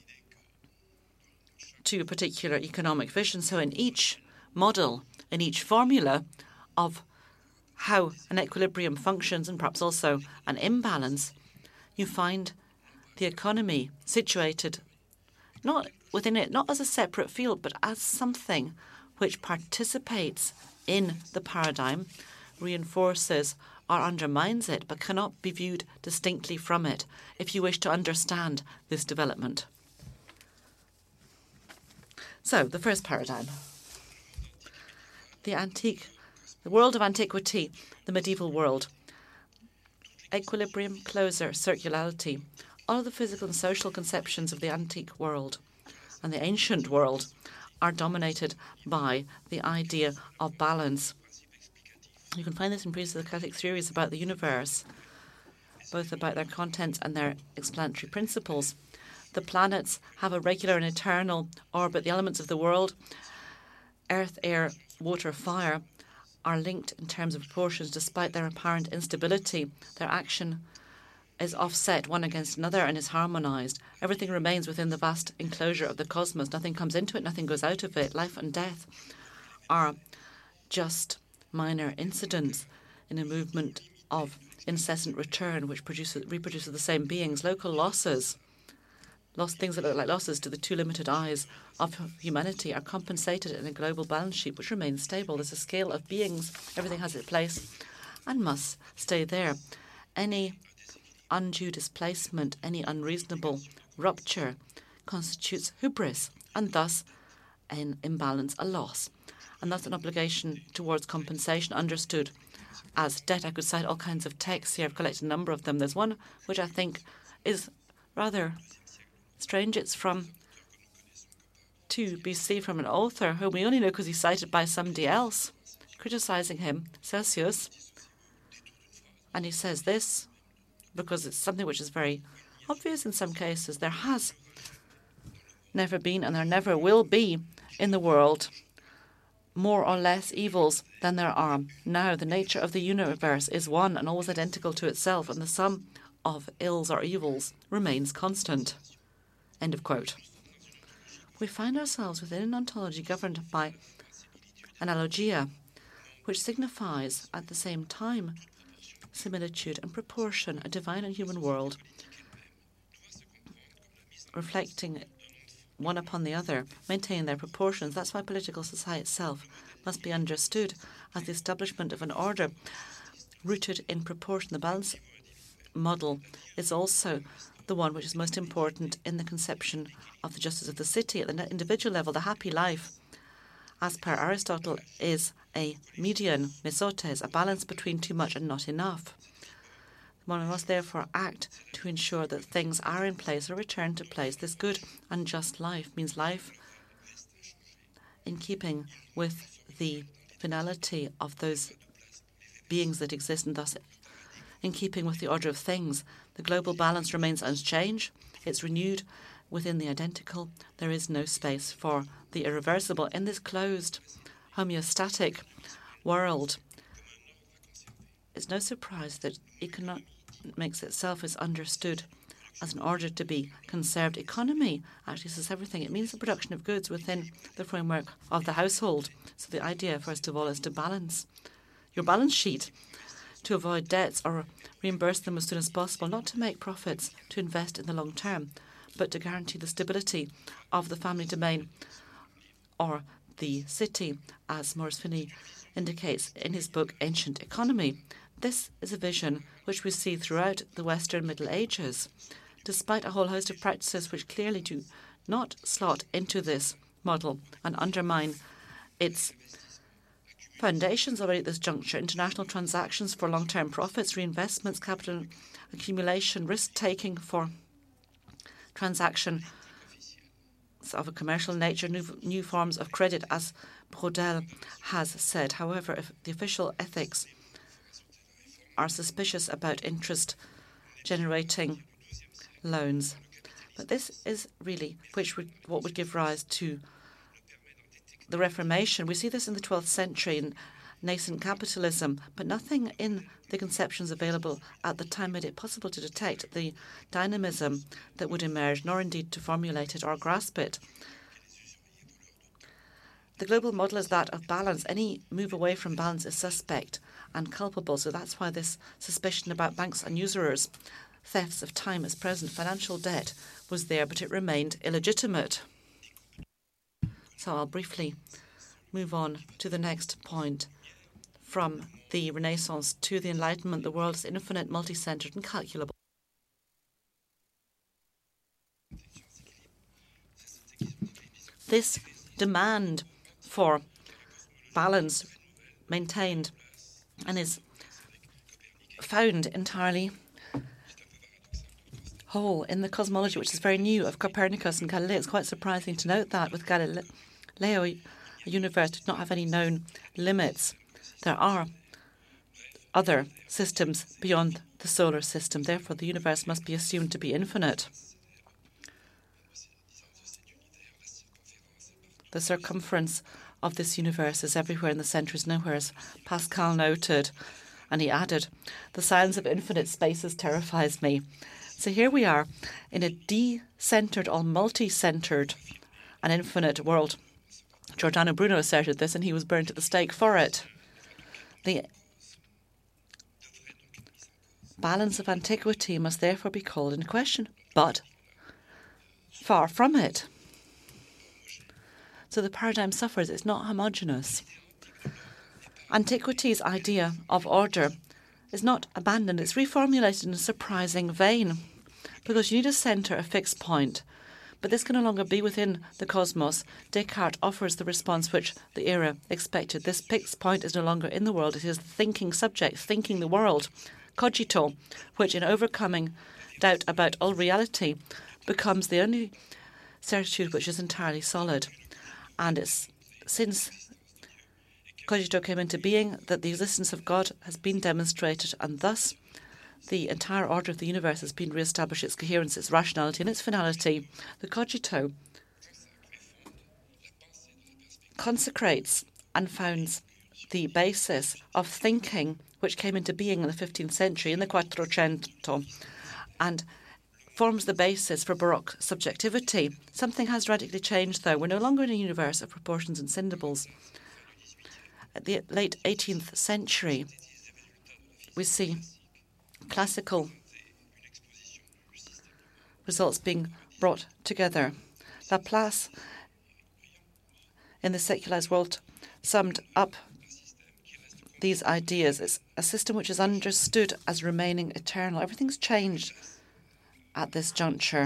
to a particular economic vision. So in each model, in each formula of how an equilibrium functions and perhaps also an imbalance, you find the economy situated not within it, not as a separate field, but as something which participates in the paradigm, reinforces or undermines it, but cannot be viewed distinctly from it if you wish to understand this development. So, the first paradigm. The antique, the world of antiquity, the medieval world. Equilibrium, closer, circularity. All of the physical and social conceptions of the antique world and the ancient world are dominated by the idea of balance. You can find this in pre-Socratic theories about the universe, both about their contents and their explanatory principles. The planets have a regular and eternal orbit. The elements of the world, earth, air, water, fire, are linked in terms of proportions despite their apparent instability. Their action is offset one against another and is harmonized. Everything remains within the vast enclosure of the cosmos. Nothing comes into it, nothing goes out of it. Life and death are just minor incidents in a movement of incessant return which produces, reproduces the same beings. Local losses, lost things that look like losses to the too limited eyes of humanity, are compensated in a global balance sheet which remains stable. There's a scale of beings. Everything has its place and must stay there. Any undue displacement, any unreasonable rupture constitutes hubris and thus an imbalance, a loss. And that's an obligation towards compensation understood as debt. I could cite all kinds of texts here. I've collected a number of them. There's one which I think is rather strange. It's from two B C from an author whom we only know because he's cited by somebody else, criticizing him, Celsius. And he says this because it's something which is very obvious in some cases. There has never been and there never will be in the world more or less evils than there are now. The nature of the universe is one and always identical to itself, and the sum of ills or evils remains constant. End of quote. We find ourselves within an ontology governed by analogia, which signifies at the same time similitude and proportion, a divine and human world reflecting one upon the other, maintaining their proportions. That's why political society itself must be understood as the establishment of an order rooted in proportion. The balance model is also the one which is most important in the conception of the justice of the city. At the individual level, the happy life, as per Aristotle, is a median, mesotes, a balance between too much and not enough. One must therefore act to ensure that things are in place or return to place. This good and just life means life in keeping with the finality of those beings that exist, and thus in keeping with the order of things. The global balance remains unchanged. It's renewed within the identical. There is no space for the irreversible. In this closed, homeostatic world, it's no surprise that economics itself is understood as an order to be conserved. Economy actually says everything. It means the production of goods within the framework of the household. So the idea, first of all, is to balance your balance sheet, to avoid debts or reimburse them as soon as possible, not to make profits, to invest in the long term, but to guarantee the stability of the family domain or the city, as Maurice Finney indicates in his book Ancient Economy. This is a vision which we see throughout the Western Middle Ages, despite a whole host of practices which clearly do not slot into this model and undermine its foundations already at this juncture. International transactions for long-term profits, reinvestments, capital accumulation, risk-taking for transaction of a commercial nature, new, new forms of credit, as Braudel has said. However, if the official ethics are suspicious about interest-generating loans. But this is really which would, what would give rise to the Reformation. We see this in the twelfth century in nascent capitalism, but nothing in the conceptions available at the time made it possible to detect the dynamism that would emerge, nor indeed to formulate it or grasp it. The global model is that of balance. Any move away from balance is suspect and culpable, so that's why this suspicion about banks and usurers, thefts of time is present. Financial debt was there, but it remained illegitimate. So I'll briefly move on to the next point. From the Renaissance to the Enlightenment, the world is infinite, multi-centered, and calculable. This demand for balance maintained and is found entirely whole in the cosmology, which is very new, of Copernicus and Galileo. It's quite surprising to note that with Galileo, a universe did not have any known limits. There are other systems beyond the solar system. Therefore, the universe must be assumed to be infinite. The circumference of this universe is everywhere in the centre is nowhere, as Pascal noted. And he added, the silence of infinite spaces terrifies me. So here we are in a de-centred or multi-centred and infinite world. Giordano Bruno asserted this, and he was burned at the stake for it. The balance of antiquity must therefore be called into question, but far from it. So the paradigm suffers. It's not homogeneous. Antiquity's idea of order is not abandoned. It's reformulated in a surprising vein, because you need a centre, a fixed point. But this can no longer be within the cosmos. Descartes offers the response which the era expected. This fixed point is no longer in the world. It is the thinking subject, thinking the world. Cogito, which in overcoming doubt about all reality becomes the only certitude which is entirely solid. And it's since Cogito came into being that the existence of God has been demonstrated, and thus the entire order of the universe has been re-established, its coherence, its rationality, and its finality. The Cogito consecrates and founds the basis of thinking which came into being in the fifteenth century in the Quattrocento, and forms the basis for Baroque subjectivity. Something has radically changed, though. We're no longer in a universe of proportions and symbols. At the late eighteenth century, we see classical results being brought together. Laplace, in the secularized world, summed up these ideas. It's a system which is understood as remaining eternal. Everything's changed at this juncture,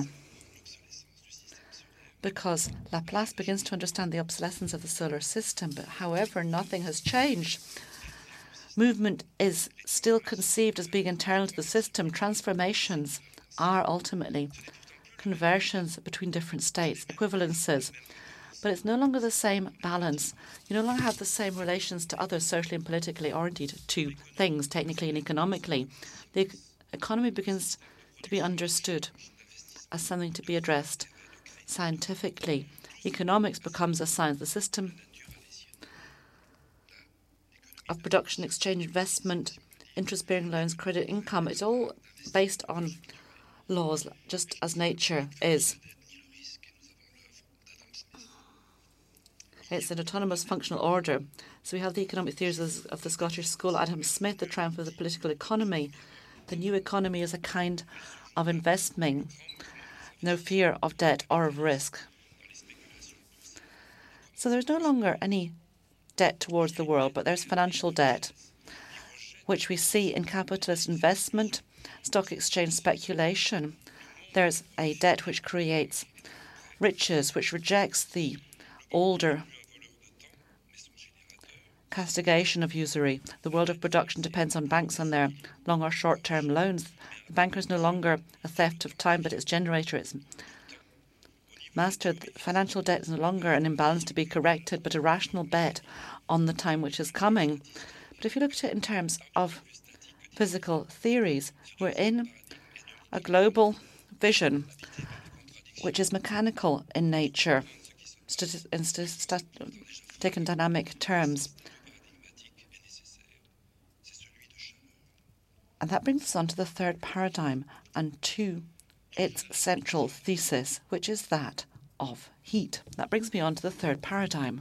because Laplace begins to understand the obsolescence of the solar system. But however, nothing has changed. Movement is still conceived as being internal to the system. Transformations are ultimately conversions between different states, equivalences. But it's no longer the same balance. You no longer have the same relations to others socially and politically, or indeed to things technically and economically. The economy begins to be understood as something to be addressed scientifically. Economics becomes a science. The system of production, exchange, investment, interest-bearing loans, credit, income, it's all based on laws, just as nature is. It's an autonomous functional order. So we have the economic theories of the Scottish School, Adam Smith, the triumph of the political economy. The new economy is a kind of investing, no fear of debt or of risk. So there's no longer any debt towards the world, but there's financial debt, which we see in capitalist investment, stock exchange speculation. There's a debt which creates riches, which rejects the older castigation of usury. The world of production depends on banks and their long or short-term loans. The banker is no longer a theft of time, but its generator, its master. The financial debt is no longer an imbalance to be corrected, but a rational bet on the time which is coming. But if you look at it in terms of physical theories, we're in a global vision which is mechanical in nature, in static and dynamic terms. And that brings us on to the third paradigm and to its central thesis, which is that of heat. That brings me on to the third paradigm.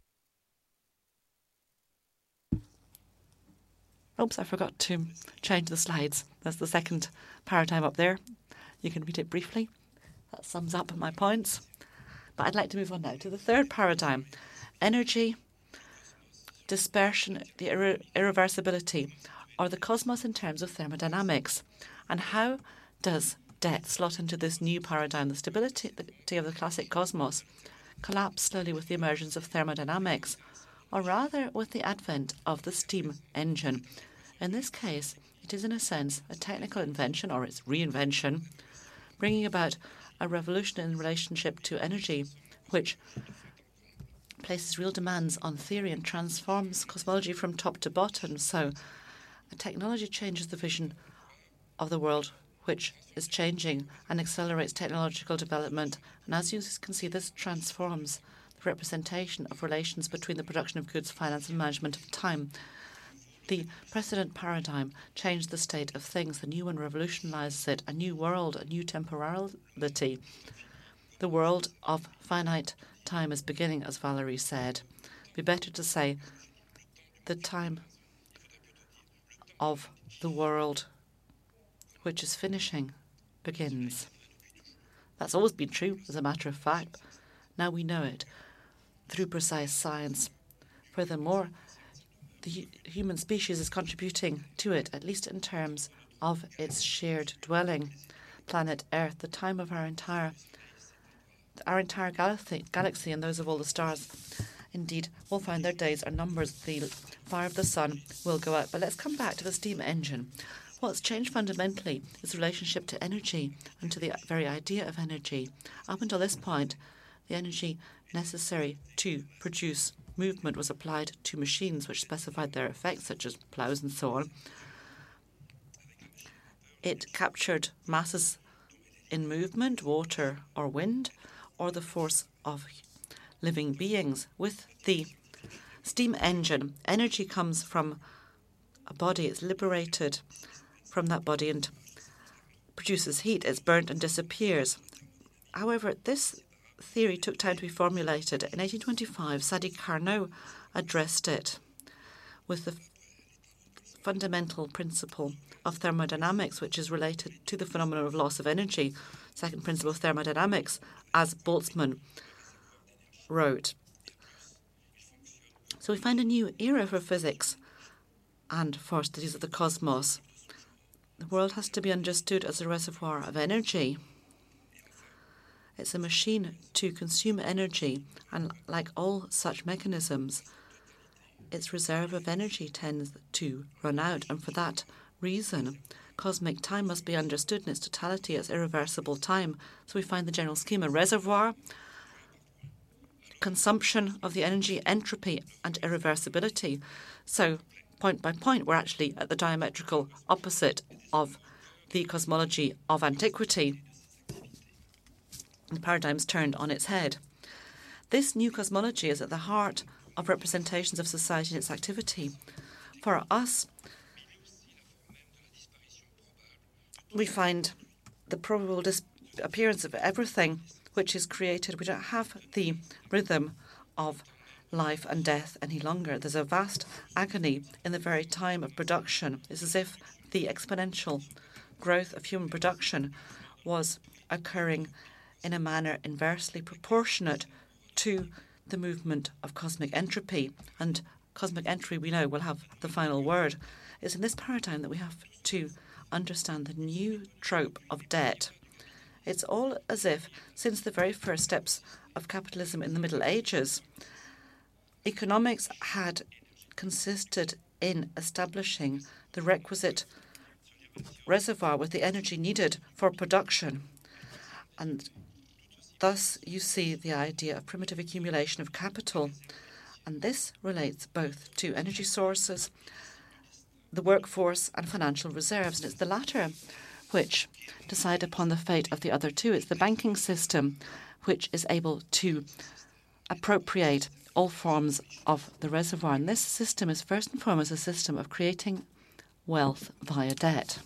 Oops, I forgot to change the slides. That's the second paradigm up there. You can read it briefly. That sums up my points. But I'd like to move on now to the third paradigm. Energy, dispersion, the irre irreversibility, or the cosmos in terms of thermodynamics. And how does debt slot into this new paradigm? The stability of the classic cosmos collapsed slowly with the emergence of thermodynamics, or rather with the advent of the steam engine. In this case, it is in a sense a technical invention, or its reinvention, bringing about a revolution in relationship to energy, which places real demands on theory and transforms cosmology from top to bottom. So a technology changes the vision of the world, which is changing and accelerates technological development. And as you can see, this transforms the representation of relations between the production of goods, finance, and management of time. The precedent paradigm changed the state of things. The new one revolutionizes it. A new world, a new temporality. The world of finite time is beginning, as Valerie said. It'd be better to say the time of the world which is finishing begins. That's always been true, as a matter of fact. Now we know it through precise science. Furthermore, the human species is contributing to it, at least in terms of its shared dwelling, planet Earth. The time of our entire our entire galaxy, galaxy and those of all the stars, indeed, will find their days are numbered. The fire of the sun will go out. But let's come back to the steam engine. What's changed fundamentally is the relationship to energy and to the very idea of energy. Up until this point, the energy necessary to produce movement was applied to machines which specified their effects, such as ploughs and so on. It captured masses in movement, water or wind, or the force of living beings. With the steam engine, energy comes from a body. It's liberated from that body and produces heat. It's burnt and disappears. However, this theory took time to be formulated. In eighteen twenty-five, Sadi Carnot addressed it with the fundamental principle of thermodynamics, which is related to the phenomenon of loss of energy. Second principle of thermodynamics, as Boltzmann wrote. So we find a new era for physics and for studies of the cosmos. The world has to be understood as a reservoir of energy. It's a machine to consume energy, and like all such mechanisms, its reserve of energy tends to run out, and for that reason, cosmic time must be understood in its totality as irreversible time. So we find the general scheme: a reservoir, consumption of the energy, entropy, and irreversibility. So point by point, we're actually at the diametrical opposite of the cosmology of antiquity. The paradigm's turned on its head. This new cosmology is at the heart of representations of society and its activity. For us, we find the probable disappearance of everything which is created. We don't have the rhythm of life and death any longer. There's a vast agony in the very time of production. It's as if the exponential growth of human production was occurring in a manner inversely proportionate to the movement of cosmic entropy. And cosmic entropy, we know, will have the final word. It's in this paradigm that we have to understand the new trope of debt. It's all as if, since the very first steps of capitalism in the Middle Ages, economics had consisted in establishing the requisite reservoir with the energy needed for production. And thus you see the idea of primitive accumulation of capital. And this relates both to energy sources, the workforce, and financial reserves. And it's the latter which decide upon the fate of the other two. It's the banking system which is able to appropriate all forms of the reservoir. And this system is first and foremost a system of creating wealth via debt.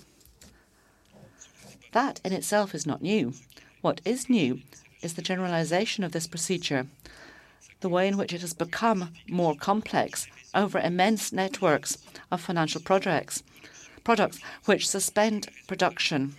That in itself is not new. What is new is the generalization of this procedure, the way in which it has become more complex over immense networks of financial projects, products which suspend production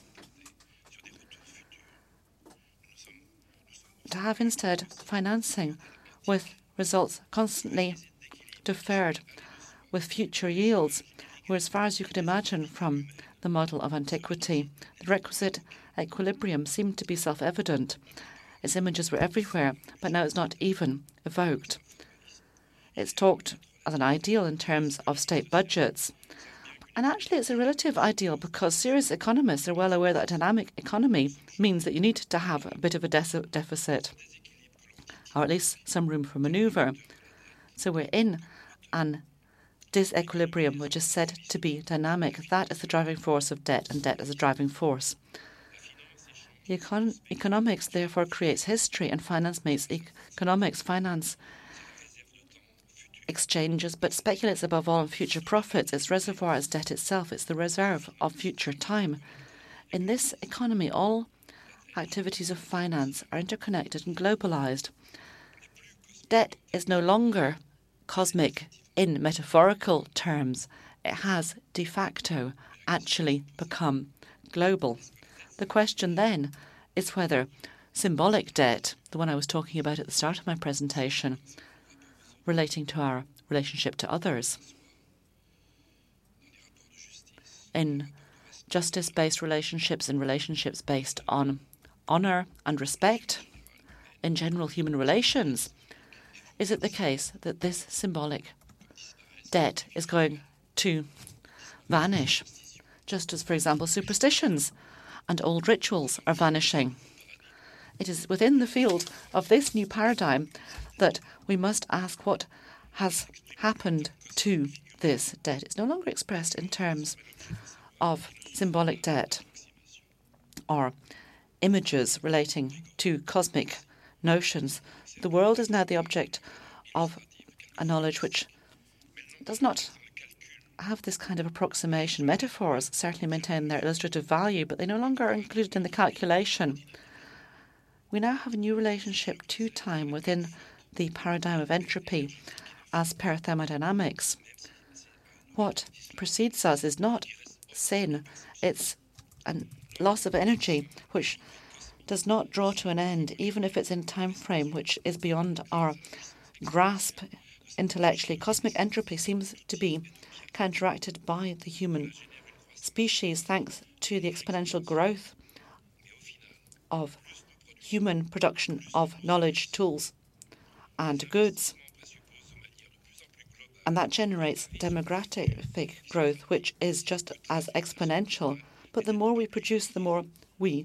to have instead financing with results constantly deferred with future yields, where as far as you could imagine from the model of antiquity, the requisite equilibrium seemed to be self-evident. Its images were everywhere, but now it's not even evoked. It's talked as an ideal in terms of state budgets. And actually it's a relative ideal because serious economists are well aware that a dynamic economy means that you need to have a bit of a de- deficit, or at least some room for manoeuvre. So we're in an disequilibrium which is said to be dynamic. That is the driving force of debt, and debt is a driving force. The econ- economics therefore creates history, and finance makes e- economics. Finance exchanges, but speculates above all on future profits. Its reservoir is debt itself. It's the reserve of future time. In this economy, all activities of finance are interconnected and globalized. Debt is no longer cosmic in metaphorical terms. It has de facto actually become global. The question then is whether symbolic debt, the one I was talking about at the start of my presentation, relating to our relationship to others, in justice-based relationships, in relationships based on honour and respect, in general human relations, is it the case that this symbolic debt is going to vanish, just as, for example, superstitions and old rituals are vanishing? It is within the field of this new paradigm that we must ask what has happened to this debt. It's no longer expressed in terms of symbolic debt or images relating to cosmic notions. The world is now the object of a knowledge which does not have this kind of approximation. Metaphors certainly maintain their illustrative value, but they no longer are included in the calculation. We now have a new relationship to time within the paradigm of entropy as per thermodynamics. What precedes us is not sin, it's a loss of energy which does not draw to an end, even if it's in a time frame which is beyond our grasp intellectually. Cosmic entropy seems to be counteracted by the human species thanks to the exponential growth of human production of knowledge, tools, and goods. And that generates demographic growth, which is just as exponential. But the more we produce, the more we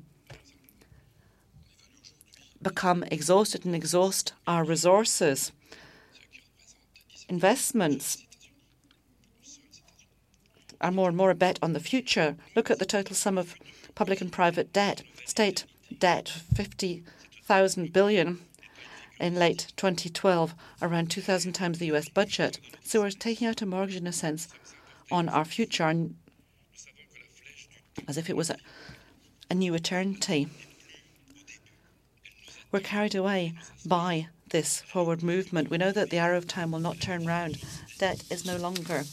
become exhausted and exhaust our resources. Investments are more and more a bet on the future. Look at the total sum of public and private debt. State debt, fifty thousand billion in late twenty twelve, around two thousand times the U S budget. So we're taking out a mortgage, in a sense, on our future, as if it was a, a new eternity. We're carried away by this forward movement. We know that the arrow of time will not turn round. Debt is no longer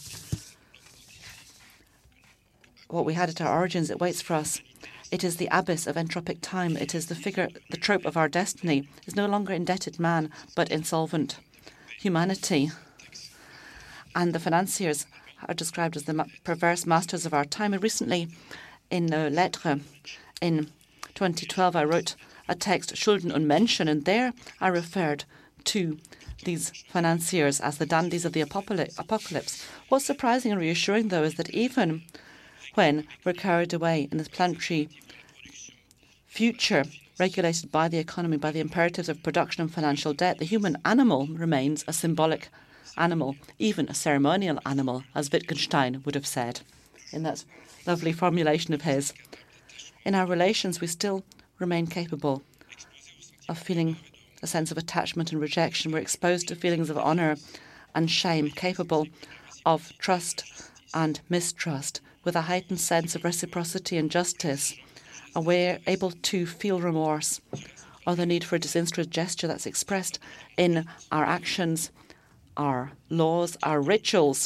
what we had at our origins. It waits for us. It is the abyss of entropic time. It is the figure, the trope of our destiny. It's no longer indebted man, but insolvent humanity. And the financiers are described as the ma perverse masters of our time. And recently, in uh, Lettres, in twenty twelve, I wrote a text, Schulden und Menschen, and there I referred to these financiers as the dandies of the apocalypse. What's surprising and reassuring, though, is that even when we're carried away in this planetary future regulated by the economy, by the imperatives of production and financial debt, the human animal remains a symbolic animal, even a ceremonial animal, as Wittgenstein would have said in that lovely formulation of his. In our relations, we still remain capable of feeling a sense of attachment and rejection. We're exposed to feelings of honour and shame, capable of trust and mistrust, with a heightened sense of reciprocity and justice, aware, able to feel remorse or the need for a disinterested gesture that's expressed in our actions, our laws, our rituals.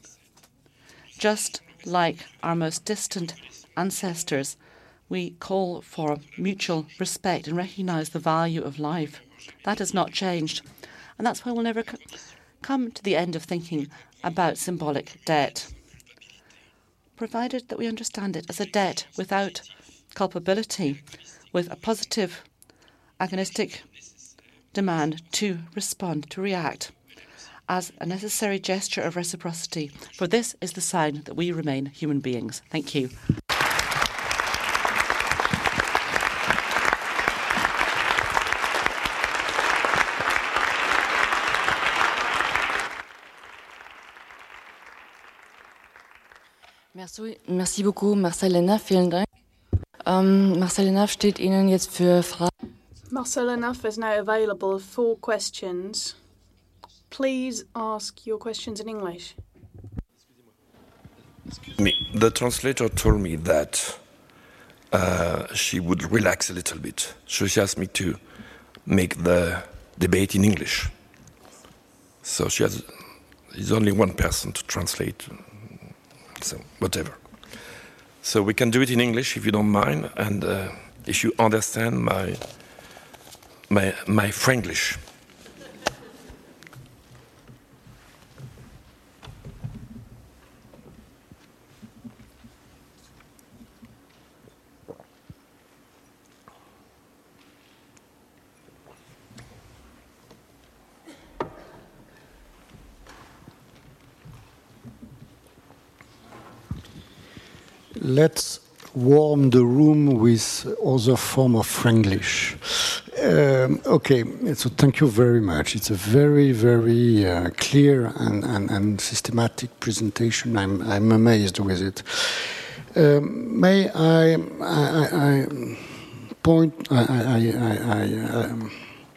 Just like our most distant ancestors, we call for mutual respect and recognise the value of life. That has not changed. And that's why we'll never c come to the end of thinking about symbolic debt, provided that we understand it as a debt without culpability, with a positive agonistic demand to respond, to react, as a necessary gesture of reciprocity. For this is the sign that we remain human beings. Thank you. Merci, merci beaucoup, Marcel-Henaf. Vielen Dank. Um, Marcel-Henaf steht Ihnen jetzt für Fragen. Marcel-Henaf is now available for questions. Please ask your questions in English. Excuse me. The translator told me that uh, she would relax a little bit. So she asked me to make the debate in English. So she has, there's only one person to translate. So whatever. So we can do it in English if you don't mind, and uh, if you understand my my my Franglish. Let's warm the room with other form of Franglish. Um, okay, so thank you very much. It's a very, very uh, clear and, and, and systematic presentation. I'm, I'm amazed with it. Um, may I, I, I point, I, I, I, I um,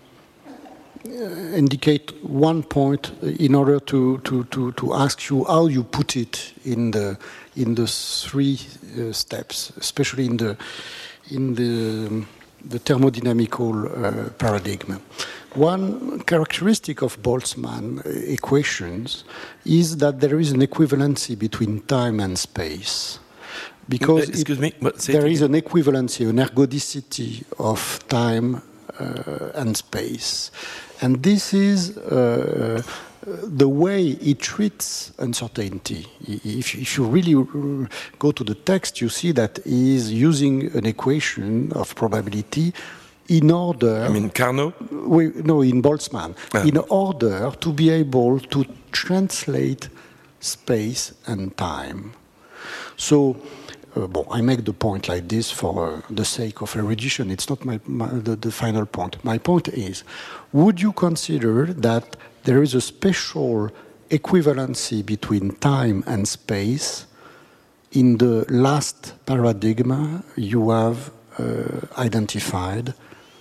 indicate one point in order to, to, to, to ask you how you put it in the in the three uh, steps, especially in the in the the thermodynamical uh, paradigm. One characteristic of Boltzmann equations is that there is an equivalency between time and space. Because Excuse it, me, but there is an equivalency, an ergodicity of time uh, and space. And this is uh, the way it treats uncertainty. If, if you really go to the text, you see that he is using an equation of probability in order... I mean, Carnot? We, no, in Boltzmann. Ah. In order to be able to translate space and time. So, uh, bon, I make the point like this for uh, the sake of erudition. It's not my, my, the, the final point. My point is, would you consider that there is a special equivalency between time and space in the last paradigm you have uh, identified,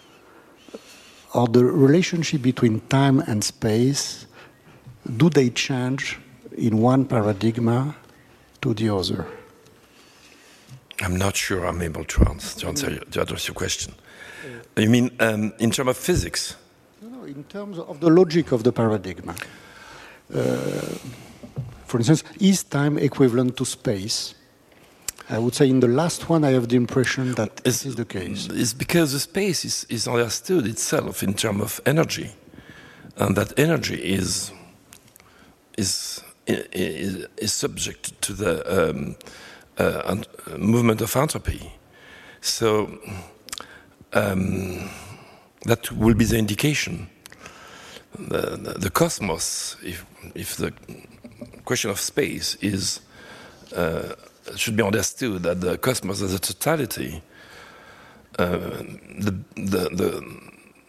or the relationship between time and space, do they change in one paradigm to the other? I'm not sure I'm able to answer, to, answer, to address your question. You mean um, in terms of physics? No, no, in terms of the logic of the paradigm. Uh, for instance, is time equivalent to space? I would say in the last one I have the impression that this is the case. It's because the space is, is understood itself in terms of energy. And that energy is, is, is, is subject to the um, uh, movement of entropy. So um, that will be the indication. The, the, the cosmos, if, if the question of space is uh, should be understood that the cosmos as a totality, uh, the, the, the,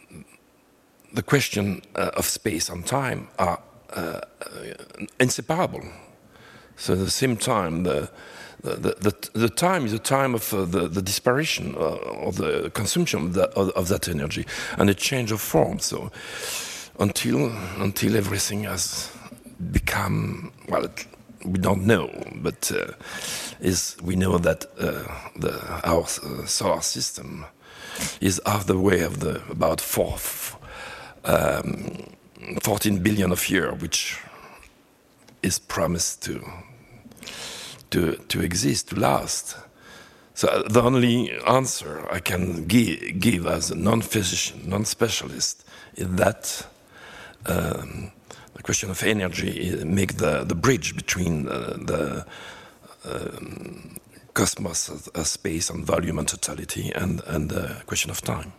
the question uh, of space and time are uh, inseparable. So at the same time, the, the, the, the time is the time of uh, the, the disparition uh, or the consumption of, the, of, of that energy and a change of form. So until, until everything has become, well, it, we don't know, but uh, is we know that uh, the, our uh, solar system is half the way of the about four, um, fourteen billion of years, which is promised to to to exist, to last. So the only answer I can give, give as a non-physician, non-specialist, is that. Um, The question of energy make the, the bridge between uh, the um, cosmos as, as space and volume and totality and, and the question of time.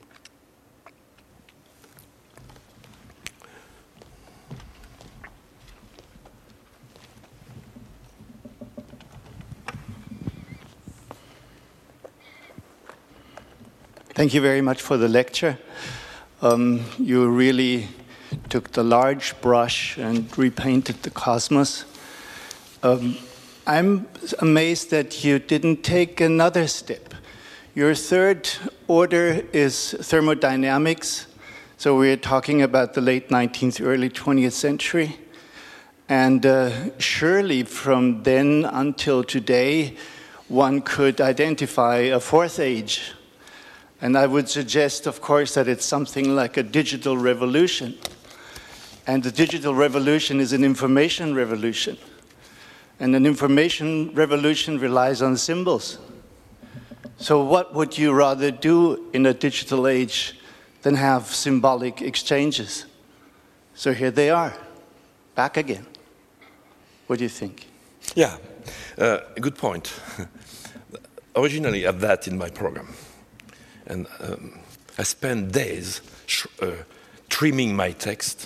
Thank you very much for the lecture. Um, you really took the large brush and repainted the cosmos. Um, I'm amazed that you didn't take another step. Your third order is thermodynamics. So we're talking about the late nineteenth, early twentieth century. And uh, surely from then until today, one could identify a fourth age. And I would suggest, of course, that it's something like a digital revolution. And the digital revolution is an information revolution. And an information revolution relies on symbols. So what would you rather do in a digital age than have symbolic exchanges? So here they are, back again. What do you think? Yeah, uh, good point. Originally, I had that in my program. And um, I spent days sh uh, trimming my text.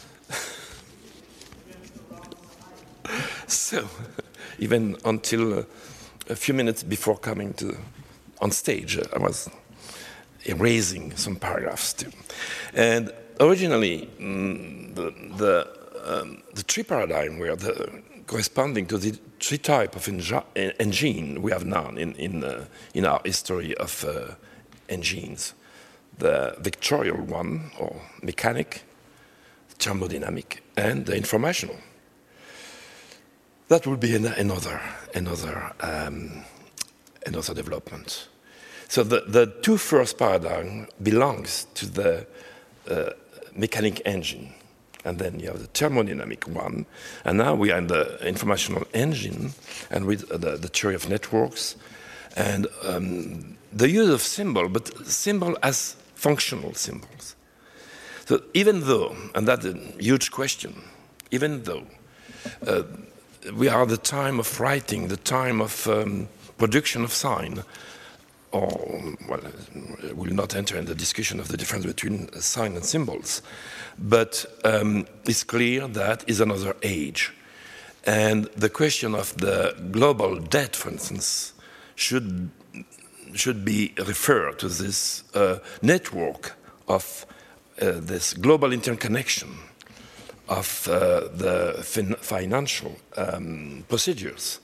So, even until uh, a few minutes before coming to on stage, uh, I was erasing some paragraphs too. And originally, mm, the the, um, the tree paradigm were the corresponding to the three type of engine we have now in in uh, in our history of uh, engines: the vectorial one, or mechanic, thermodynamic, and the informational. That would be an, another another um, another development. So the, the two first paradigm belongs to the uh, mechanic engine, and then you have the thermodynamic one, and now we are in the informational engine, and with the, the theory of networks, and um, the use of symbol, but symbol as functional symbols. So even though, and that's a huge question, even though uh, we are the time of writing, the time of um, production of sign, or, well, I will not enter in the discussion of the difference between sign and symbols, but um, it's clear that is another age. And the question of the global debt, for instance, should, should be referred to this uh, network of uh, this global interconnection of uh, the fin financial um, procedures.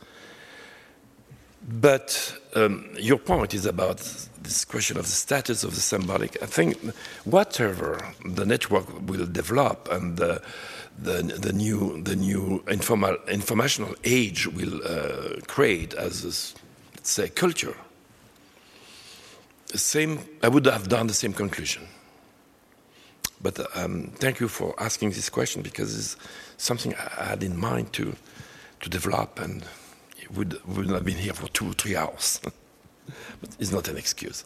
But um, your point is about this question of the status of the symbolic. I think whatever the network will develop and the, the, the new, the new informal, informational age will uh, create as, a, let's say, culture, the same, I would have done the same conclusion. But um, thank you for asking this question, because it's something I had in mind to, to develop, and it would, would not have been here for two or three hours. But it's not an excuse.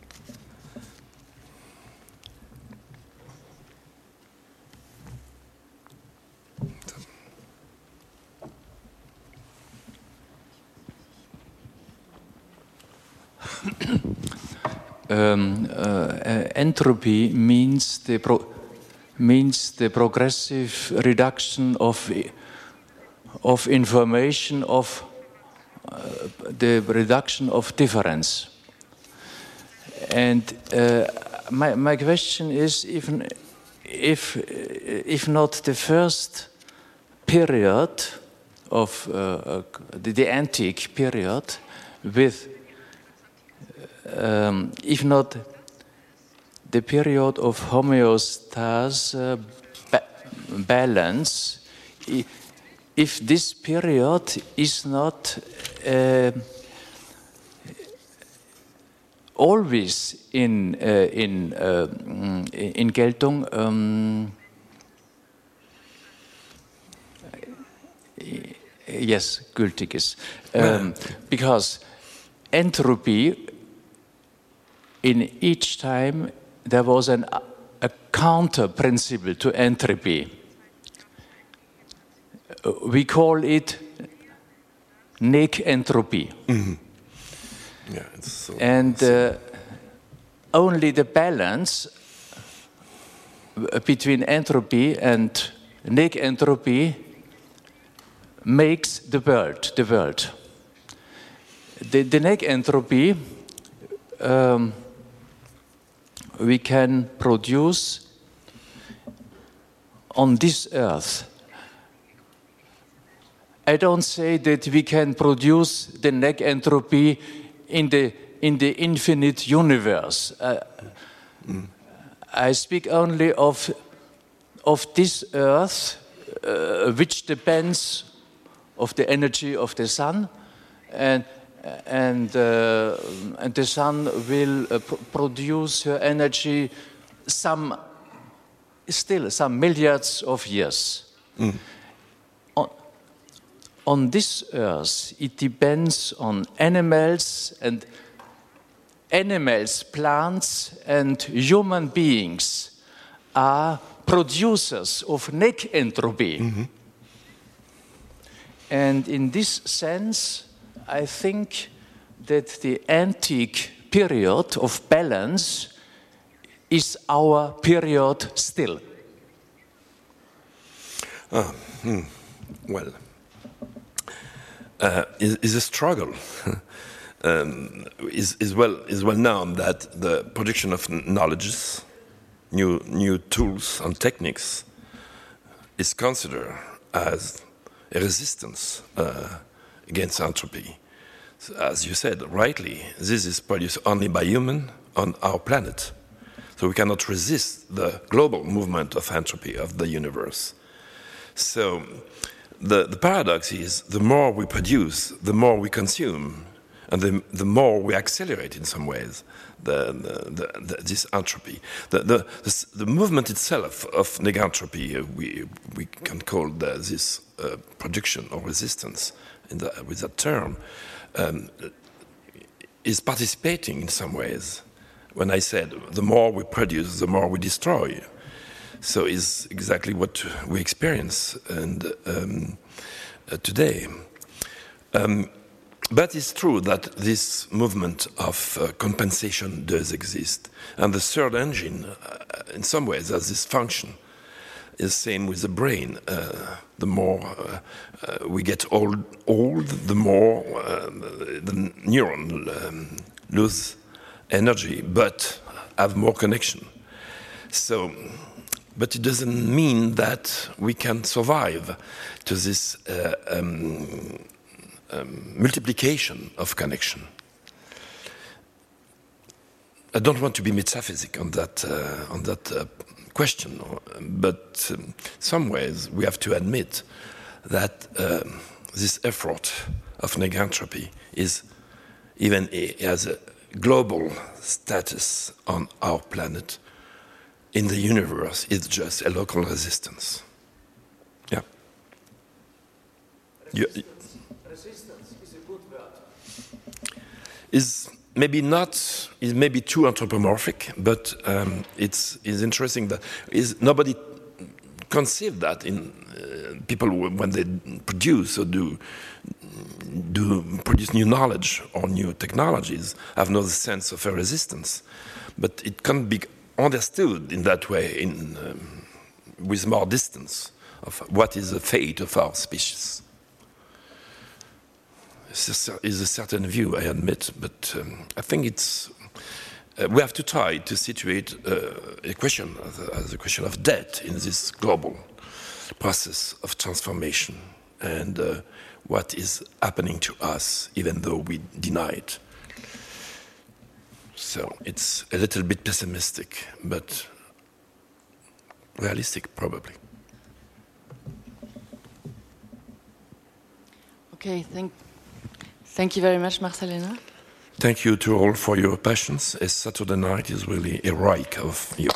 Um, uh, entropy means the pro means the progressive reduction of of information, of uh, the reduction of difference. And uh, my my question is, even if if not the first period of uh, the, the antique period with Um, if not the period of homeostasis, uh, ba balance, if this period is not uh, always in uh, in uh, in Geltung, um, yes, gültig ist, um, because entropy, in each time there was an, a counter principle to entropy. We call it negentropy. Mm-hmm. Yeah, it's so and uh, only the balance between entropy and negentropy makes the world. The world. The, the negentropy um, we can produce on this earth. I don't say that we can produce the negentropy in the in the infinite universe. Uh, mm. I speak only of of this earth, uh, which depends of the energy of the sun, and and uh, and the sun will uh, pr produce her energy some still some milliards of years. Mm. On, on this earth, it depends on animals and animals, plants, and human beings are producers of negentropy. Mm-hmm. And in this sense, I think that the antique period of balance is our period still. Ah, hmm. Well, uh, is, is a struggle. um, is is well is well known that the production of knowledges, new new tools and techniques, is considered as a resistance uh, against entropy. So, as you said rightly, this is produced only by human on our planet. So we cannot resist the global movement of entropy of the universe. So the, the paradox is the more we produce, the more we consume, and the, the more we accelerate in some ways the, the, the, the, this entropy. The, the, the, the movement itself of negentropy, uh, we, we can call the, this uh, production or resistance in the, with that term, um, is participating in some ways. When I said the more we produce, the more we destroy. So it's exactly what we experience and um, uh, today. Um, but it's true that this movement of uh, compensation does exist. And the third engine, uh, in some ways, has this function. Is same with the brain. Uh, the more uh, uh, we get old, old, the more uh, the neuron um, lose energy, but have more connection. So, but it doesn't mean that we can survive to this uh, um, um, multiplication of connection. I don't want to be metaphysic on that uh, on that uh, question, but um, in some ways we have to admit that um, this effort of negantropy is even a, has a global status on our planet. In the universe, it's just a local resistance. Yeah. Resistance, you, resistance is a good word. Is maybe not, is maybe too anthropomorphic, but um, it's, it's interesting that is nobody conceived that in uh, people when they produce or do do produce new knowledge or new technologies have no sense of a resistance, but it can be understood in that way in um, with more distance of what is the fate of our species. Is a certain view, I admit, but um, I think it's uh, we have to try to situate uh, a question as a, as a question of death in this global process of transformation and uh, what is happening to us, even though we deny it. So it's a little bit pessimistic, but realistic, probably. Okay, thank. Thank you very much, Marcellina. Thank you to all for your patience. A Saturday night is really heroic of you.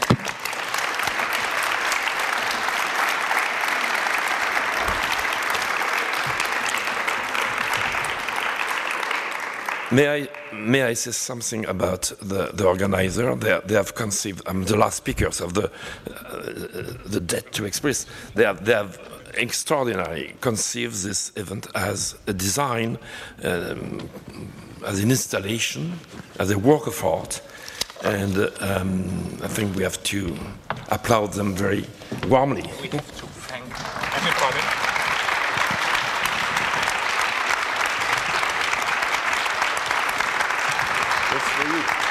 May I, may I say something about the, the organizer? They, they have conceived, I'm the last speakers of the, uh, the Debt to Express. They have, they have extraordinarily conceived this event as a design, um, as an installation, as a work of art. And um, I think we have to applaud them very warmly. We have to thank everybody. That's for you.